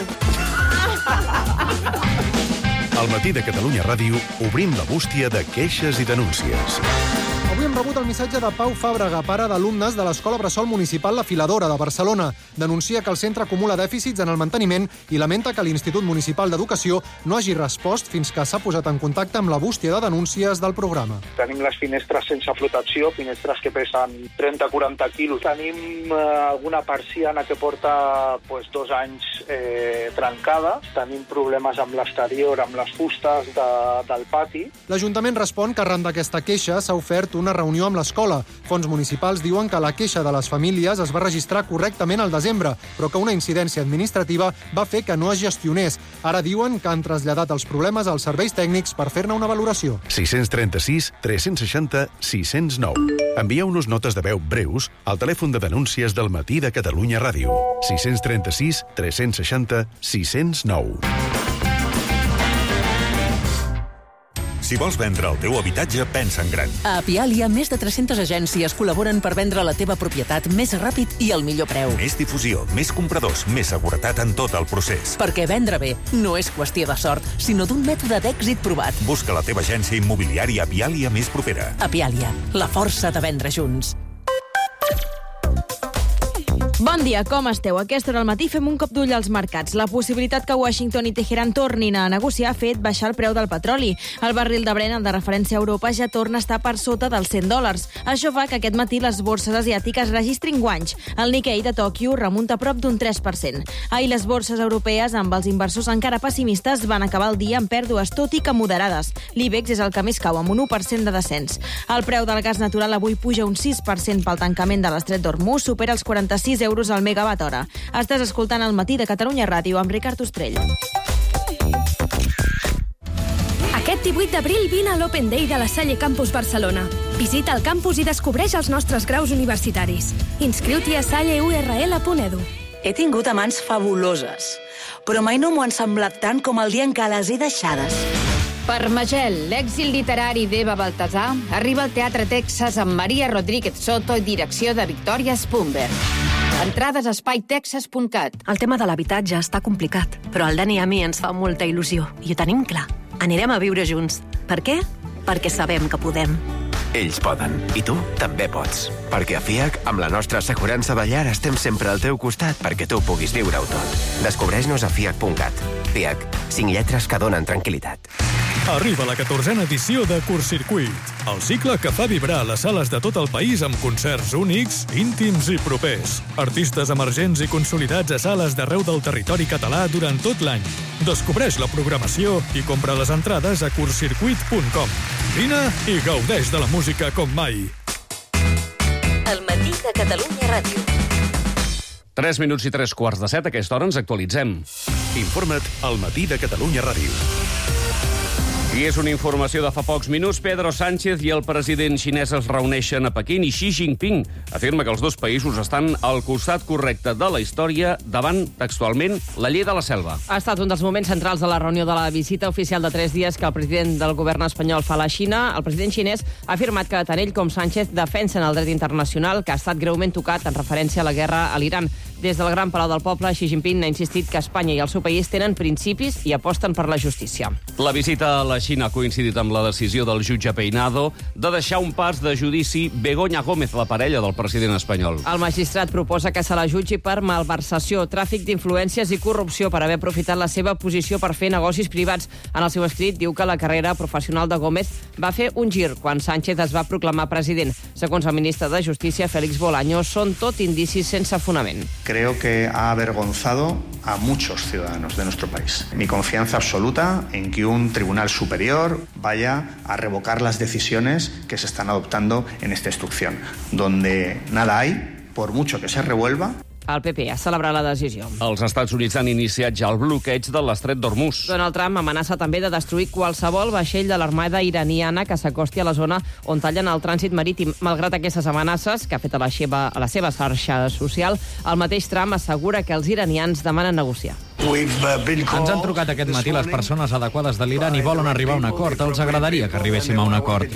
Al matí de Catalunya Ràdio obrim la bústia de queixes i denúncies. Avui hem rebut el missatge de Pau Fàbrega, pare d'alumnes de l'Escola Bressol Municipal La Filadora de Barcelona. Denuncia que el centre acumula dèficits en el manteniment i lamenta que l'Institut Municipal d'Educació no hagi respost fins que s'ha posat en contacte amb la bústia de denúncies del programa. Tenim les finestres sense flotació, finestres que pesen 30-40 quilos. Tenim alguna persiana que porta 2 anys trencada. Tenim problemes amb l'exterior, amb les fustes del pati. L'Ajuntament respon que arran d'aquesta queixa s'ha ofert una reunió amb l'escola. Fons municipals diuen que la queixa de les famílies es va registrar correctament al desembre, però que una incidència administrativa va fer que no es gestionés. Ara diuen que han traslladat els problemes als serveis tècnics per fer-ne una valoració. 636 360 609. Envieu-nos notes de veu breus al telèfon de denúncies del Matí de Catalunya Ràdio. 636 360 609. Si vols vendre el teu habitatge, pensa en gran. A Apialia, més de 300 agències col·laboren per vendre la teva propietat més ràpid i al millor preu. Més difusió, més compradors, més seguretat en tot el procés. Perquè vendre bé no és qüestió de sort, sinó d'un mètode d'èxit provat. Busca la teva agència immobiliària Apialia més propera. Apialia, la força de vendre junts. Bon dia, com esteu? A aquesta hora al matí fem un cop d'ull als mercats. La possibilitat que Washington i Teheran tornin a negociar ha fet baixar el preu del petroli. El barril de Brent, el de referència a Europa, ja torna a estar per sota dels $100. Això fa que aquest matí les borses asiàtiques registrin guanys. El Nikkei de Tòquio remunta a prop d'un 3%. Ahir les borses europees, amb els inversors encara pessimistes, van acabar el dia amb pèrdues, tot i que moderades. L'IBEX és el que més cau, amb un 1% de descens. El preu del gas natural avui puja un 6% pel tancament de l'Estret d'Hormuz, supera els 46 euros al megawatt hora. Estàs escoltant el Matí de Catalunya Ràdio amb Ricard Ostrell. Aquest 18 d'abril vine a l'Open Day de la Salle Campus Barcelona. Visita el campus i descobreix els nostres graus universitaris. Inscriu-t'hi a salleurl.edu. He tingut amants fabuloses, però mai no m'ho han semblat tant com el dia en què les he deixades. Per Magel, l'èxit literari d'Eva Baltasar, arriba al Teatre Texas amb Maria Rodríguez Soto i direcció de Victoria Spunberg. Entrades a espytexas.cat. El tema de l'habitatge està complicat, però al Dani i a mi ens fa molta il·lusió, i ho tenim clar. Anirem a viure junts. Per què? Perquè sabem que podem. Ells poden, i tu també pots. Perquè a FIAC, amb la nostra assegurança de llar, estem sempre al teu costat perquè tu puguis viure-ho tot. Descobreix-nos a fiac.cat. FIAC, 5 lletres que donen tranquil·litat. Arriba la 14a edició de Curtcircuit, el cicle que fa vibrar les sales de tot el país amb concerts únics, íntims i propers. Artistes emergents i consolidats a sales d'arreu del territori català durant tot l'any. Descobreix la programació i compra les entrades a curtcircuit.com. Vine i gaudeix de la música com mai. El Matí de Catalunya Ràdio. 3 minuts i 3:15, a aquesta hora ens actualitzem. Informa't al Matí de Catalunya Ràdio. I és una informació de fa pocs minuts. Pedro Sánchez i el president xinès es reuneixen a Pequín i Xi Jinping afirma que els dos països estan al costat correcte de la història davant, textualment, la llei de la selva. Ha estat un dels moments centrals de la reunió de la visita oficial de 3 dies que el president del govern espanyol fa a la Xina. El president xinès ha afirmat que tant ell com Sánchez defensen el dret internacional, que ha estat greument tocat en referència a la guerra a l'Iran. Des del Gran Palau del Poble, Xi Jinping ha insistit que Espanya i el seu país tenen principis i aposten per la justícia. La visita a la Xina ha coincidit amb la decisió del jutge Peinado de deixar un pas de judici Begoña Gómez, la parella del president espanyol. El magistrat proposa que se la jutgi per malversació, tràfic d'influències i corrupció per haver aprofitat la seva posició per fer negocis privats. En el seu escrit diu que la carrera professional de Gómez va fer un gir quan Sánchez es va proclamar president. Segons el ministre de Justícia, Félix Bolaños, són tot indicis sense fonament. Creo que ha avergonzado a muchos ciudadanos de nuestro país. Mi confianza absoluta en que un tribunal superior vaya a revocar las decisiones que se están adoptando en esta instrucción. Donde nada hay, por mucho que se revuelva. El PP ha celebrat la decisió. Els Estats Units han iniciat ja el bloqueig de l'Estret d'Hormuz. Donald Trump amenaça també de destruir qualsevol vaixell de l'armada iraniana que s'acosti a la zona on tallen el trànsit marítim. Malgrat aquestes amenaces que ha fet a la seva xarxa social, el mateix Trump assegura que els iranians demanen negociar. Ens han trucat aquest matí les persones adequades de l'Iran i volen arribar a un acord. Els agradaria que arribéssim a un acord.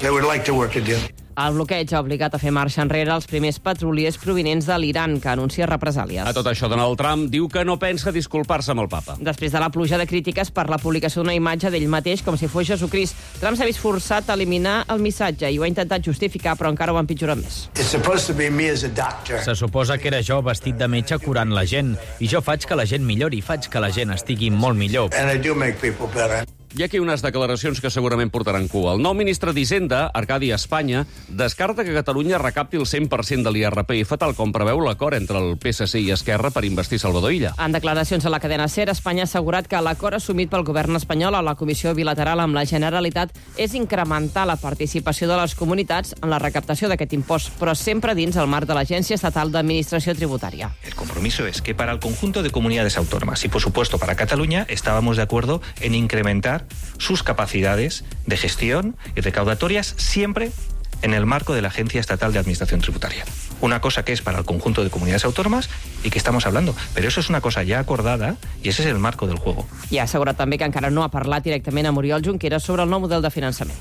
El bloqueig ha obligat a fer marxa enrere els primers petroliers provinents de l'Iran, que anuncia represàlies. A tot això, Donald Trump diu que no pensa disculpar-se amb el papa. Després de la pluja de crítiques per la publicació d'una imatge d'ell mateix com si fos Jesucrist, Trump s'ha vist forçat a eliminar el missatge i ho ha intentat justificar, però encara ho ha empitjorat més. Se suposa que era jo vestit de metge curant la gent, i jo faig que la gent millori, faig que la gent estigui molt millor. Hi ha aquí unes declaracions que segurament portaran cua. El nou ministre d'Hisenda, Arcadi Espanya, descarta que Catalunya recapti el 100% de l'IRPF, tal com preveu l'acord entre el PSC i Esquerra per investir Salvador Illa. En declaracions a la cadena SER, Espanya ha assegurat que l'acord assumit pel govern espanyol a la Comissió Bilateral amb la Generalitat és incrementar la participació de les comunitats en la recaptació d'aquest impost, però sempre dins el marc de l'Agència Estatal d'Administració Tributària. El compromiso es que para el conjunto de comunidades autónomas y, por supuesto, para Cataluña, estábamos de acuerdo en incrementar sus capacidades de gestión y recaudatorias siempre en el marco de la Agencia Estatal de Administración Tributaria. Una cosa que es para el conjunto de comunidades autónomas y que estamos hablando, però eso es una cosa ja acordada i ese es el marco del juego. I ha assegurat també que encara no ha parlat directament a Oriol Junqueras sobre el nou model de finançament.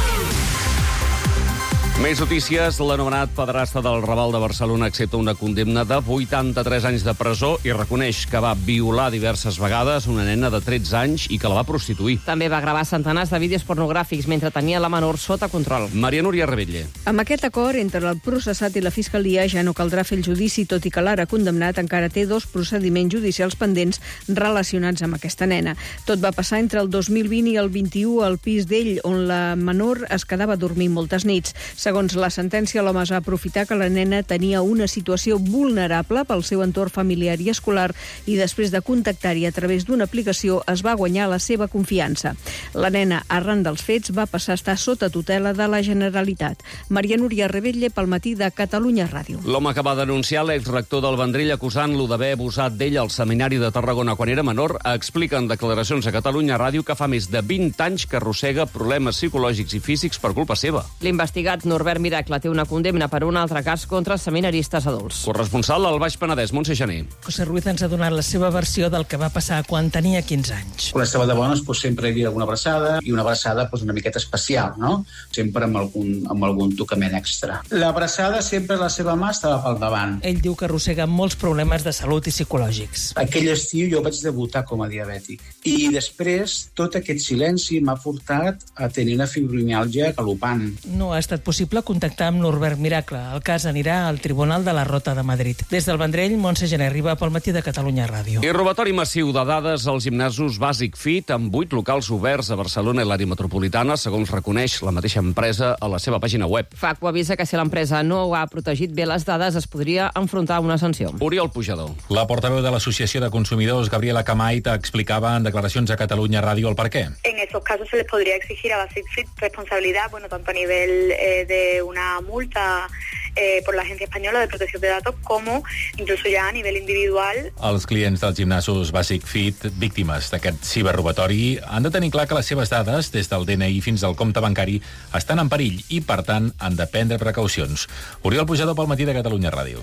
Més notícies. L'anomenat pederasta del Raval de Barcelona accepta una condemna de 83 anys de presó i reconeix que va violar diverses vegades una nena de 13 anys i que la va prostituir. També va gravar centenars de vídeos pornogràfics mentre tenia la menor sota control. Maria Núria Rebetlle. Amb aquest acord entre el processat i la Fiscalia ja no caldrà fer el judici, tot i que l'ara condemnat encara té 2 procediments judicials pendents relacionats amb aquesta nena. Tot va passar entre el 2020 i el 21 al pis d'ell, on la menor es quedava a dormir moltes nits. Segons la sentència, l'home es va aprofitar que la nena tenia una situació vulnerable pel seu entorn familiar i escolar i després de contactar-hi a través d'una aplicació es va guanyar la seva confiança. La nena, arran dels fets, va passar a estar sota tutela de la Generalitat. Maria Núria Rebetlle, pel Matí de Catalunya Ràdio. L'home que va denunciar l'exrector del Vendrell acusant-lo d'haver abusat d'ell al seminari de Tarragona quan era menor explica en declaracions a Catalunya Ràdio que fa més de 20 anys que arrossega problemes psicològics i físics per culpa seva. L'investigat Norbert Miracle té una condemna per un altre cas contra seminaristes adults. Corresponsal al Baix Penedès, Montse Gené. José Ruiz ens ha donat la seva versió del que va passar quan tenia 15 anys. Quan estava de bones, sempre hi havia alguna abraçada, i una abraçada una miqueta especial, no? Sempre amb algun tocament extra. L'abraçada sempre la seva mà estava pel davant. Ell diu que arrossega molts problemes de salut i psicològics. Aquell estiu jo vaig debutar com a diabètic. I després tot aquest silenci m'ha portat a tenir una fibromiàlgia galopant. No ha estat possible contactar amb Norbert Miracle. El cas anirà al Tribunal de la Rota de Madrid. Des del Vendrell, Montse Gené arriba pel Matí de Catalunya Ràdio. I robatori massiu de dades als gimnasos Basic Fit amb 8 locals oberts a Barcelona i l'àrea metropolitana, segons reconeix la mateixa empresa a la seva pàgina web. Facua avisa que si l'empresa no ha protegit bé les dades es podria enfrontar a una sanció. Oriol Pujador. La portaveu de l'Associació de Consumidors, Gabriela Camait, explicava en declaracions a Catalunya Ràdio el per què. En esos casos se les podría exigir a Basic Fit responsabilidad, tanto a nivel de una multa por la Agencia Española de Protección de Datos como incluso ya a nivel individual. Els clients dels gimnasos Basic Fit, víctimes d'aquest ciberrobatori, han de tenir clar que les seves dades, des del DNI fins al compte bancari, estan en perill i, per tant, han de prendre precaucions. Oriol Pujador pel Matí de Catalunya Ràdio.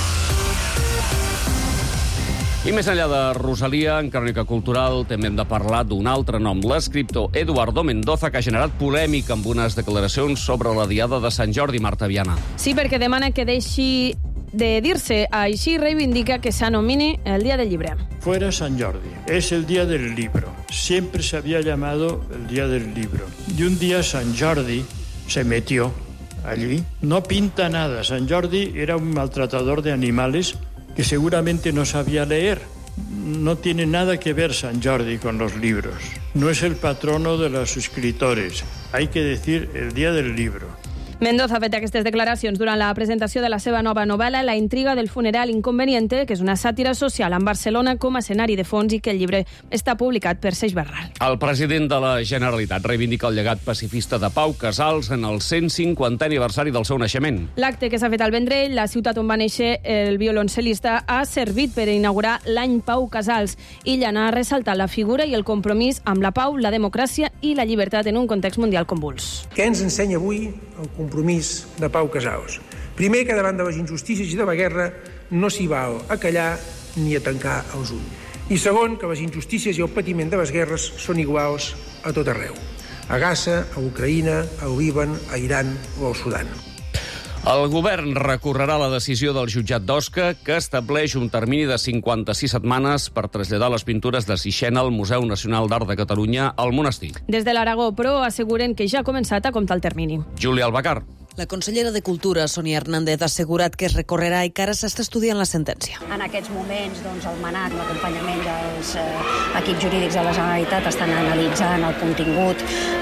I més enllà de Rosalia, en Crònica Cultural també hem de parlar d'un altre nom, l'escriptor Eduardo Mendoza, que ha generat polèmica amb unes declaracions sobre la Diada de Sant Jordi, Marta Viana. Sí, perquè demana que deixi de dir-se així, reivindica que s'anomini el Día del Llibre. Fuera San Jordi, es el Día del Libro. Siempre se había llamado el Día del Libro. Y un día San Jordi se metió allí. No pinta nada. San Jordi era un maltratador de animales que seguramente no sabía leer. No tiene nada que ver San Jordi con los libros. No es el patrono de los escritores. Hay que decir el Día del Libro. Mendoza ha fet aquestes declaracions durant la presentació de la seva nova novel·la La intriga del funeral inconveniente, que és una sàtira social amb Barcelona com a escenari de fons i que el llibre està publicat per Seix Barral. El president de la Generalitat reivindica el llegat pacifista de Pau Casals en el 150è aniversari del seu naixement. L'acte que s'ha fet al Vendrell, la ciutat on va néixer el violoncel·lista, ha servit per inaugurar l'any Pau Casals. Ella n'ha ressaltat la figura i el compromís amb la pau, la democràcia i la llibertat en un context mundial convuls. Què ens ensenya avui el compromís de Pau Casals? Primer, que davant de les injustícies i de la guerra no s'hi val a callar ni a tancar els ulls. I segon, que les injustícies i el patiment de les guerres són iguals a tot arreu. A Gaza, a Ucraïna, al Líban, a Iran o al Sudan. El govern recorrerà la decisió del jutjat d'Osca, que estableix un termini de 56 setmanes per traslladar les pintures de Sixena al Museu Nacional d'Art de Catalunya al monestir. Des de l'Aragó, però, asseguren que ja ha començat a comptar el termini. Júlia Albacar. La consellera de Cultura, Sonia Hernández, ha assegurat que es recorrerà i que ara s'està estudiant la sentència. En aquests moments, el MANAC, l'acompanyament dels equips jurídics de la Generalitat, estan analitzant el contingut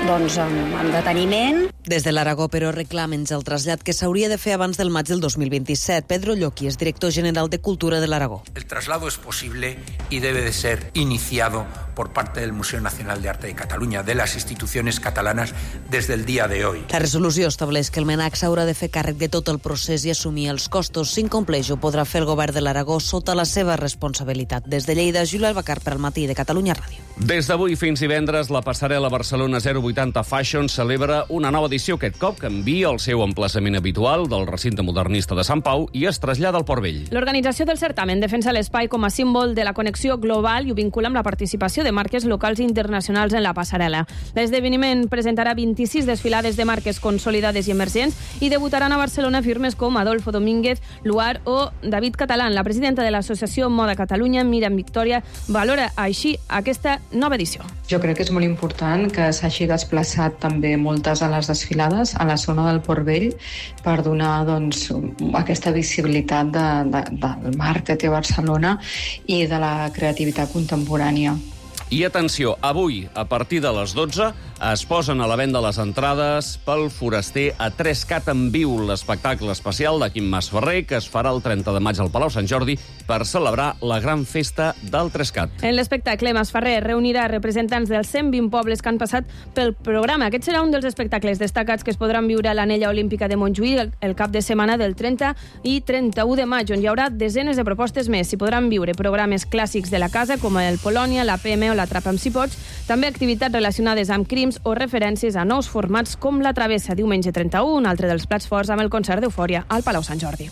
amb deteniment. Des de l'Aragó, però, reclamen el trasllat que s'hauria de fer abans del maig del 2027. Pedro Lloqui és director general de Cultura de l'Aragó. El traslado es posible y debe de ser iniciado por parte del Museo Nacional de Arte de Cataluña, de las instituciones catalanas, desde el día de hoy. La resolució estableix que el MANAC s'haurà de fer càrrec de tot el procés i assumir els costos. Si incompleix, ho podrà fer el govern de l'Aragó sota la seva responsabilitat. Des de Lleida, Júlia Albacar per al Matí de Catalunya Ràdio. Des d'avui fins divendres, la passarel·la Barcelona 080 Fashion celebra una nova edició. Aquest cop canvia el seu emplaçament habitual del recinte modernista de Sant Pau i es trasllada al Port Vell. L'organització del certamen defensa l'espai com a símbol de la connexió global i ho vincula amb la participació de marques locals i internacionals en la passarel·la. L'esdeveniment presentarà 26 desfilades de marques consolidades i emergents i debutaran a Barcelona firmes com Adolfo Domínguez, Luar o David Catalán. La presidenta de l'Associació Moda Catalunya, Míriam Victòria, valora així aquesta nova edició. Jo crec que és molt important que s'hagi desplaçat també moltes a les desfilades a la zona del Port Vell per donar aquesta visibilitat del marc que té Barcelona i de la creativitat contemporània. I atenció, avui, a partir de les 12, es posen a la venda les entrades pel Foraster a 3CAT en viu, l'espectacle especial de Quim Masferrer, que es farà el 30 de maig al Palau Sant Jordi per celebrar la gran festa del 3CAT. En l'espectacle, Masferrer reunirà representants dels 120 pobles que han passat pel programa. Aquest serà un dels espectacles destacats que es podran viure a l'Anella Olímpica de Montjuïc el cap de setmana del 30 i 31 de maig, on hi haurà desenes de propostes més. S'hi podran viure programes clàssics de la casa, com el Polònia, la PM o la Trapa amb si pots, també activitats relacionades amb crims o referències a nous formats com la Travessa, diumenge 31, un altre dels plats forts amb el concert d'Eufòria al Palau Sant Jordi.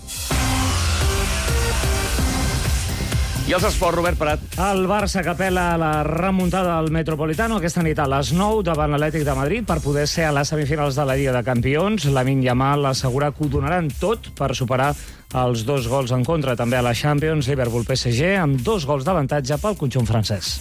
I els esports, Robert Prat. El Barça que apela a la remuntada del Metropolitano aquesta nit a les 9 davant l'Atlètic de Madrid per poder ser a les semifinals de la Lliga de Campions. Lamine Yamal assegura que ho donaran tot per superar els 2 gols en contra. També a la Champions, Liverpool-PSG, amb 2 gols d'avantatge pel conjunt francès.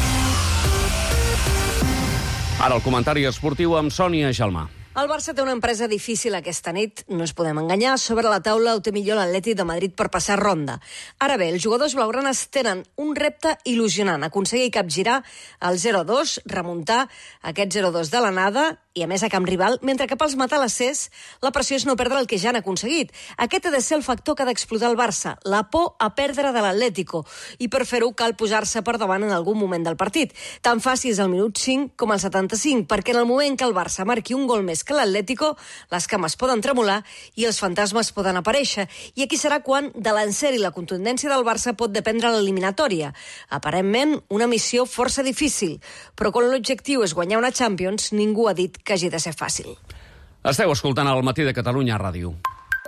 Ara el comentari esportiu amb Sònia Gelmà. El Barça té una empresa difícil aquesta nit, no ens podem enganyar. Sobre la taula ho té millor l'Atlètic de Madrid per passar ronda. Ara bé, els jugadors blaugranes tenen un repte il·lusionant, aconseguir capgirar el 0-2, remuntar aquest 0-2 de l'anada i a més a camp rival, mentre que pels matalassers la pressió és no perdre el que ja han aconseguit. Aquest ha de ser el factor que ha d'explotar el Barça, la por a perdre de l'Atlético, i per fer-ho cal posar-se per davant en algun moment del partit. Tant faci és al minut 5 com al 75, perquè en el moment que el Barça marqui un gol més que l'Atlético, les cames poden tremolar i els fantasmes poden aparèixer. I aquí serà quan de l'encert i la contundència del Barça pot dependre l'eliminatòria. Aparentment, una missió força difícil, però quan l'objectiu és guanyar una Champions, ningú ha dit que hagi de ser fàcil. Esteu escoltant el Matí de Catalunya Ràdio.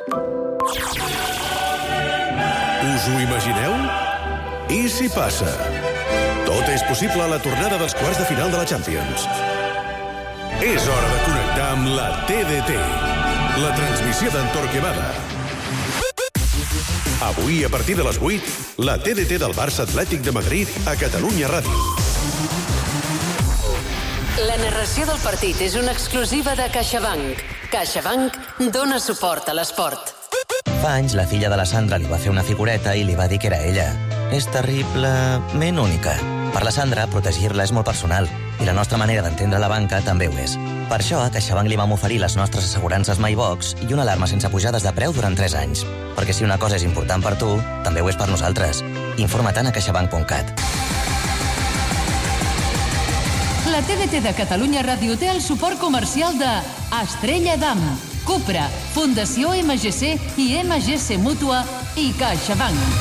Us ho imagineu? I si passa? Tot és possible a la tornada dels quarts de final de la Champions. És hora de connectar amb la TDT, la transmissió d'en Torquemada. Avui, a partir de les 8, la TDT del Barça Atlètic de Madrid a Catalunya Ràdio. La narració del partit és una exclusiva de CaixaBank. CaixaBank dona suport a l'esport. Fa anys, la filla de la Sandra li va fer una figureta i li va dir que era ella. És terriblement única. Per la Sandra, protegir-la és molt personal i la nostra manera d'entendre la banca també ho és. Per això, a CaixaBank li vam oferir les nostres assegurances MyBox i una alarma sense pujades de preu durant 3 anys. Perquè si una cosa és important per tu, també ho és per nosaltres. Informa-te'n a caixabank.cat. La TDT de Catalunya Ràdio té el suport comercial de Estrella Damm, Cupra, Fundació MGC i MGC Mútua i CaixaBank.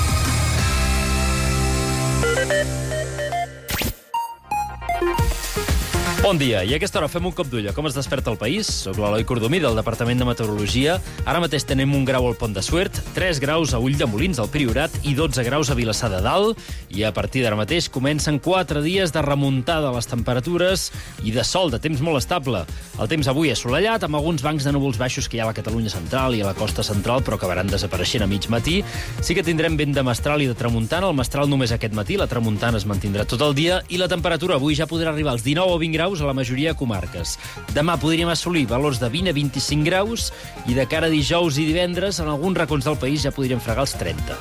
Bon dia, i a aquesta hora fem un cop d'ull a com es desperta el país. Soc l'Eloi Cordomí, del Departament de Meteorologia. Ara mateix tenim 1 grau al Pont de Suert, 3 graus a Ulldemolins, al Priorat, i 12 graus a Vilassar de Dalt. I a partir d'ara mateix comencen 4 dies de remuntada a les temperatures i de sol, de temps molt estable. El temps avui és assolellat, amb alguns bancs de núvols baixos que hi ha a la Catalunya central i a la costa central, però acabaran desapareixent a mig matí. Sí que tindrem vent de mestral i de tramuntana. El mestral només aquest matí, la tramuntana es mantindrà tot el dia, i la temperatura avui ja podrà arribar als 19 o 20 graus graus a la majoria de comarques. Demà podríem assolir valors de 20 a 25 graus i de cara a dijous i divendres en alguns racons del país ja podríem fregar els 30.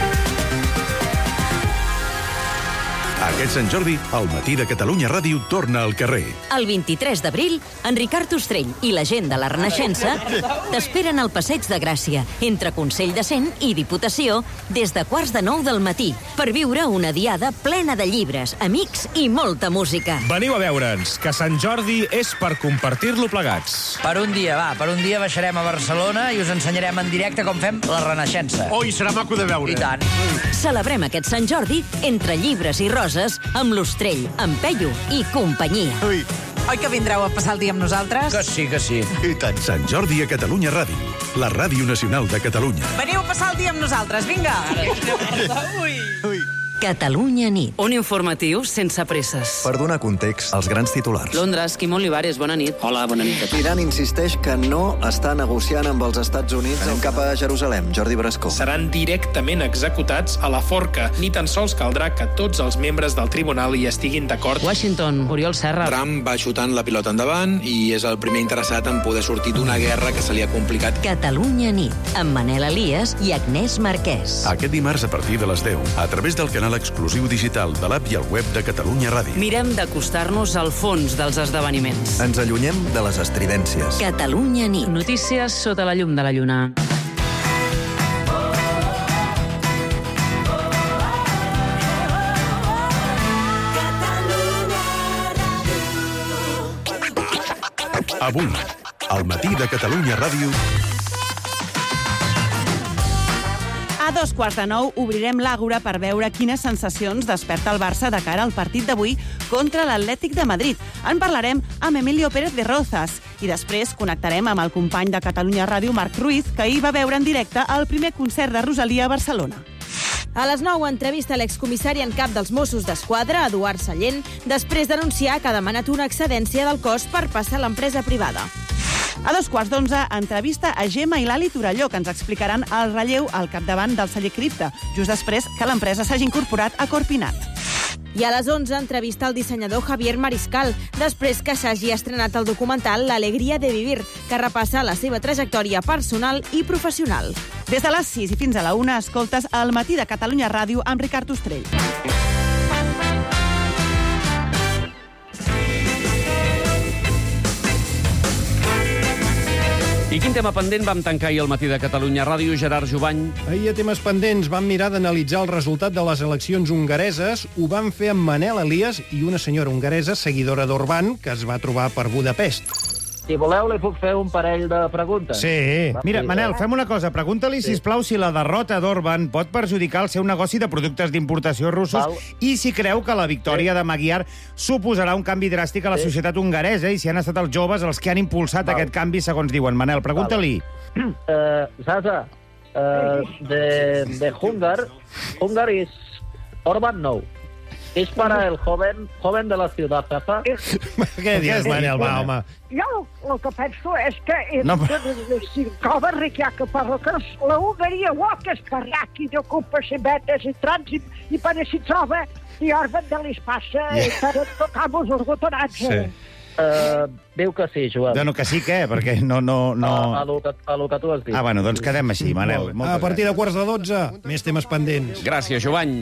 Aquest Sant Jordi, el Matí de Catalunya Ràdio torna al carrer. El 23 d'abril, en Ricard Ostrell i la gent de la Renaixença t'esperen al Passeig de Gràcia, entre Consell de Cent i Diputació, des de 8:45 del matí, per viure una diada plena de llibres, amics i molta música. Veniu a veure'ns, que Sant Jordi és per compartir-lo plegats. Per un dia baixarem a Barcelona i us ensenyarem en directe com fem la Renaixença. Oi, serà maco de veure. I tant. Celebrem aquest Sant Jordi entre llibres i roses amb l'Ostrell, en Peyu i companyia. Oi que vindreu a passar el dia amb nosaltres? Que sí. I tant. Sant Jordi a Catalunya Ràdio, la ràdio nacional de Catalunya. Veniu a passar el dia amb nosaltres, vinga! Ui. Catalunya nit. Un informatiu sense presses. Per donar context als grans titulars. Londres, Quim Olivares, bona nit. Hola, bona nit. Iran insisteix que no està negociant amb els Estats Units. Anem cap a Jerusalem. Jordi Brascó. Seran directament executats a la forca. Ni tan sols caldrà que tots els membres del tribunal hi estiguin d'acord. Washington, Oriol Serra. Trump va xutant la pilota endavant i és el primer interessat en poder sortir d'una guerra que se li ha complicat. Catalunya nit, amb Manel Elias i Agnès Marquès. Aquest dimarts a partir de les 10, a través del canal exclusiu digital de l'app i el web de Catalunya Ràdio. Mirem d'acostar-nos al fons dels esdeveniments. Ens allunyem de les estridències. Catalunya nit. Notícies sota la llum de la lluna. Avui, al Matí de Catalunya Ràdio... A 8:45 obrirem l'Àgora per veure quines sensacions desperta el Barça de cara al partit d'avui contra l'Atlètic de Madrid. En parlarem amb Emilio Pérez de Rozas i després connectarem amb el company de Catalunya Ràdio, Marc Ruiz, que ahir va veure en directe el primer concert de Rosalía a Barcelona. A les 9, entrevista a l'excomissari en cap dels Mossos d'Esquadra, Eduard Sallent, després d'anunciar que ha demanat una excedència del cos per passar a l'empresa privada. A 11:15, entrevista a Gemma i Lali Torelló, que ens explicaran el relleu al capdavant del celler Cripta, just després que l'empresa s'hagi incorporat a Corpinat. I a les 11, entrevista al dissenyador Javier Mariscal, després que s'hagi estrenat el documental L'Alegria de Vivir, que repassa la seva trajectòria personal i professional. Des de les 6 i fins a la 1, escoltes El Matí de Catalunya Ràdio amb Ricard Ostrell. I quin tema pendent vam tancar ahir al Matí de Catalunya Ràdio, Gerard Jubany? Ahir a temes pendents vam mirar d'analitzar el resultat de les eleccions hongareses. Ho vam fer amb Manel Elias i una senyora hongaresa, seguidora d'Orbán, que es va trobar per Budapest. Si voleu, li puc fer un parell de preguntes. Sí. Mira, Manel, fem una cosa. Pregunta-li, sisplau, si la derrota d'Orbán pot perjudicar el seu negoci de productes d'importació russos i si creu que la victòria de Magyar suposarà un canvi dràstic a la societat hongaresa i si han estat els joves els que han impulsat aquest canvi, segons diuen. Manel, pregunta-li. Sasa, de Hungar is Orbán no. Es para el joven de la ciudad, Sasa. Què dius, Manel? Va, home. Jo el que penso és que si cova riquia que parla que la Hungaria que es parrà qui ocupa cimetes i trànsit i per si troba i Orbán de les passa per tocar-vos els botonats. Diu que sí, Joan. Bueno, que sí, què? Perquè no... A lo que tu has dit. Ah, bueno, doncs quedem així, Manel. A partir de 11:15, més temes pendents. Gràcies, Jovany.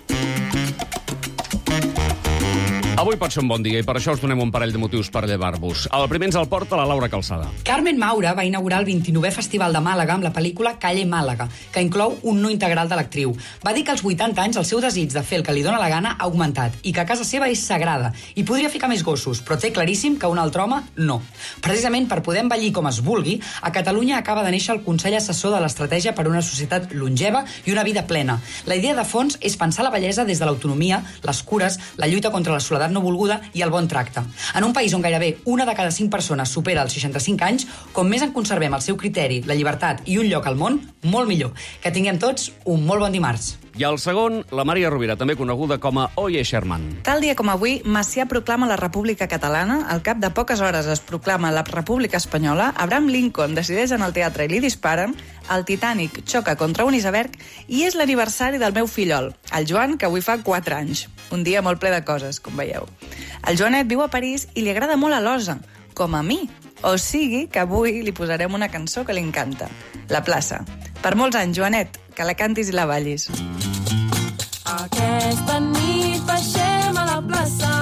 Avui pot ser un bon dia i per això us donem un parell de motius per llevar-vos. El primer ens el porta la Laura Calçada. Carmen Maura va inaugurar el 29è Festival de Màlaga amb la pel·lícula Calle Màlaga, que inclou un no integral de l'actriu. Va dir que als 80 anys el seu desig de fer el que li dóna la gana ha augmentat i que casa seva és sagrada i podria ficar més gossos, però té claríssim que un altre home no. Precisament per poder envellir com es vulgui, a Catalunya acaba de néixer el Consell Assessor de l'Estratègia per a una societat longeva i una vida plena. La idea de fons és pensar la bellesa des de l'autonomia, les cures, la lluita contra la soledat no volguda i el bon tracte. En un país on gairebé una de cada 5 persones supera els 65 anys, com més en conservem el seu criteri, la llibertat i un lloc al món, molt millor. Que tinguem tots un molt bon dimarts. I el segon, la Maria Rovira, també coneguda com a Oye Sherman. Tal dia com avui, Macià proclama la República Catalana, al cap de poques hores es proclama la República Espanyola, Abraham Lincoln decideix en el teatre i li disparen, el Titanic xoca contra un iceberg i és l'aniversari del meu fillol, el Joan, que avui fa 4 anys. Un dia molt ple de coses, com veieu. El Joanet viu a París i li agrada molt a l'Osa, com a mi. O sigui que avui li posarem una cançó que li encanta, La plaça. Per molts anys, Joanet, que la cantis i la ballis. Aquesta nit baixem a la plaça,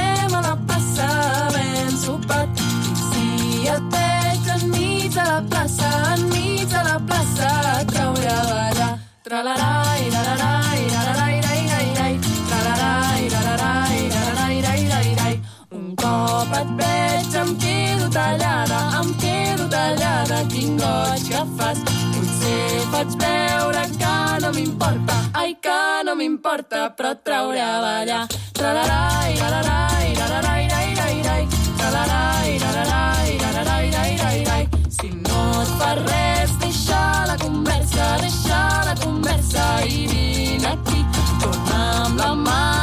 ben sopat. Si et veig enmig de la plaça, trauré a ballar. Tralarai, lalarai, lalarai, lalarai, tralarai, lalarai, lalarai, lalarai. Un cop et veig em quedo tallada, quin goig que fas. Potser faig veure que no m'importa, ai que no m'importa, però et trauré a ballar. Tralarai, lalarai, lalarai, lalarai, tralarai, lalarai, lalarai, lalarai. Si no et fa res, deixa la conversa i vine aquí, torna amb la mà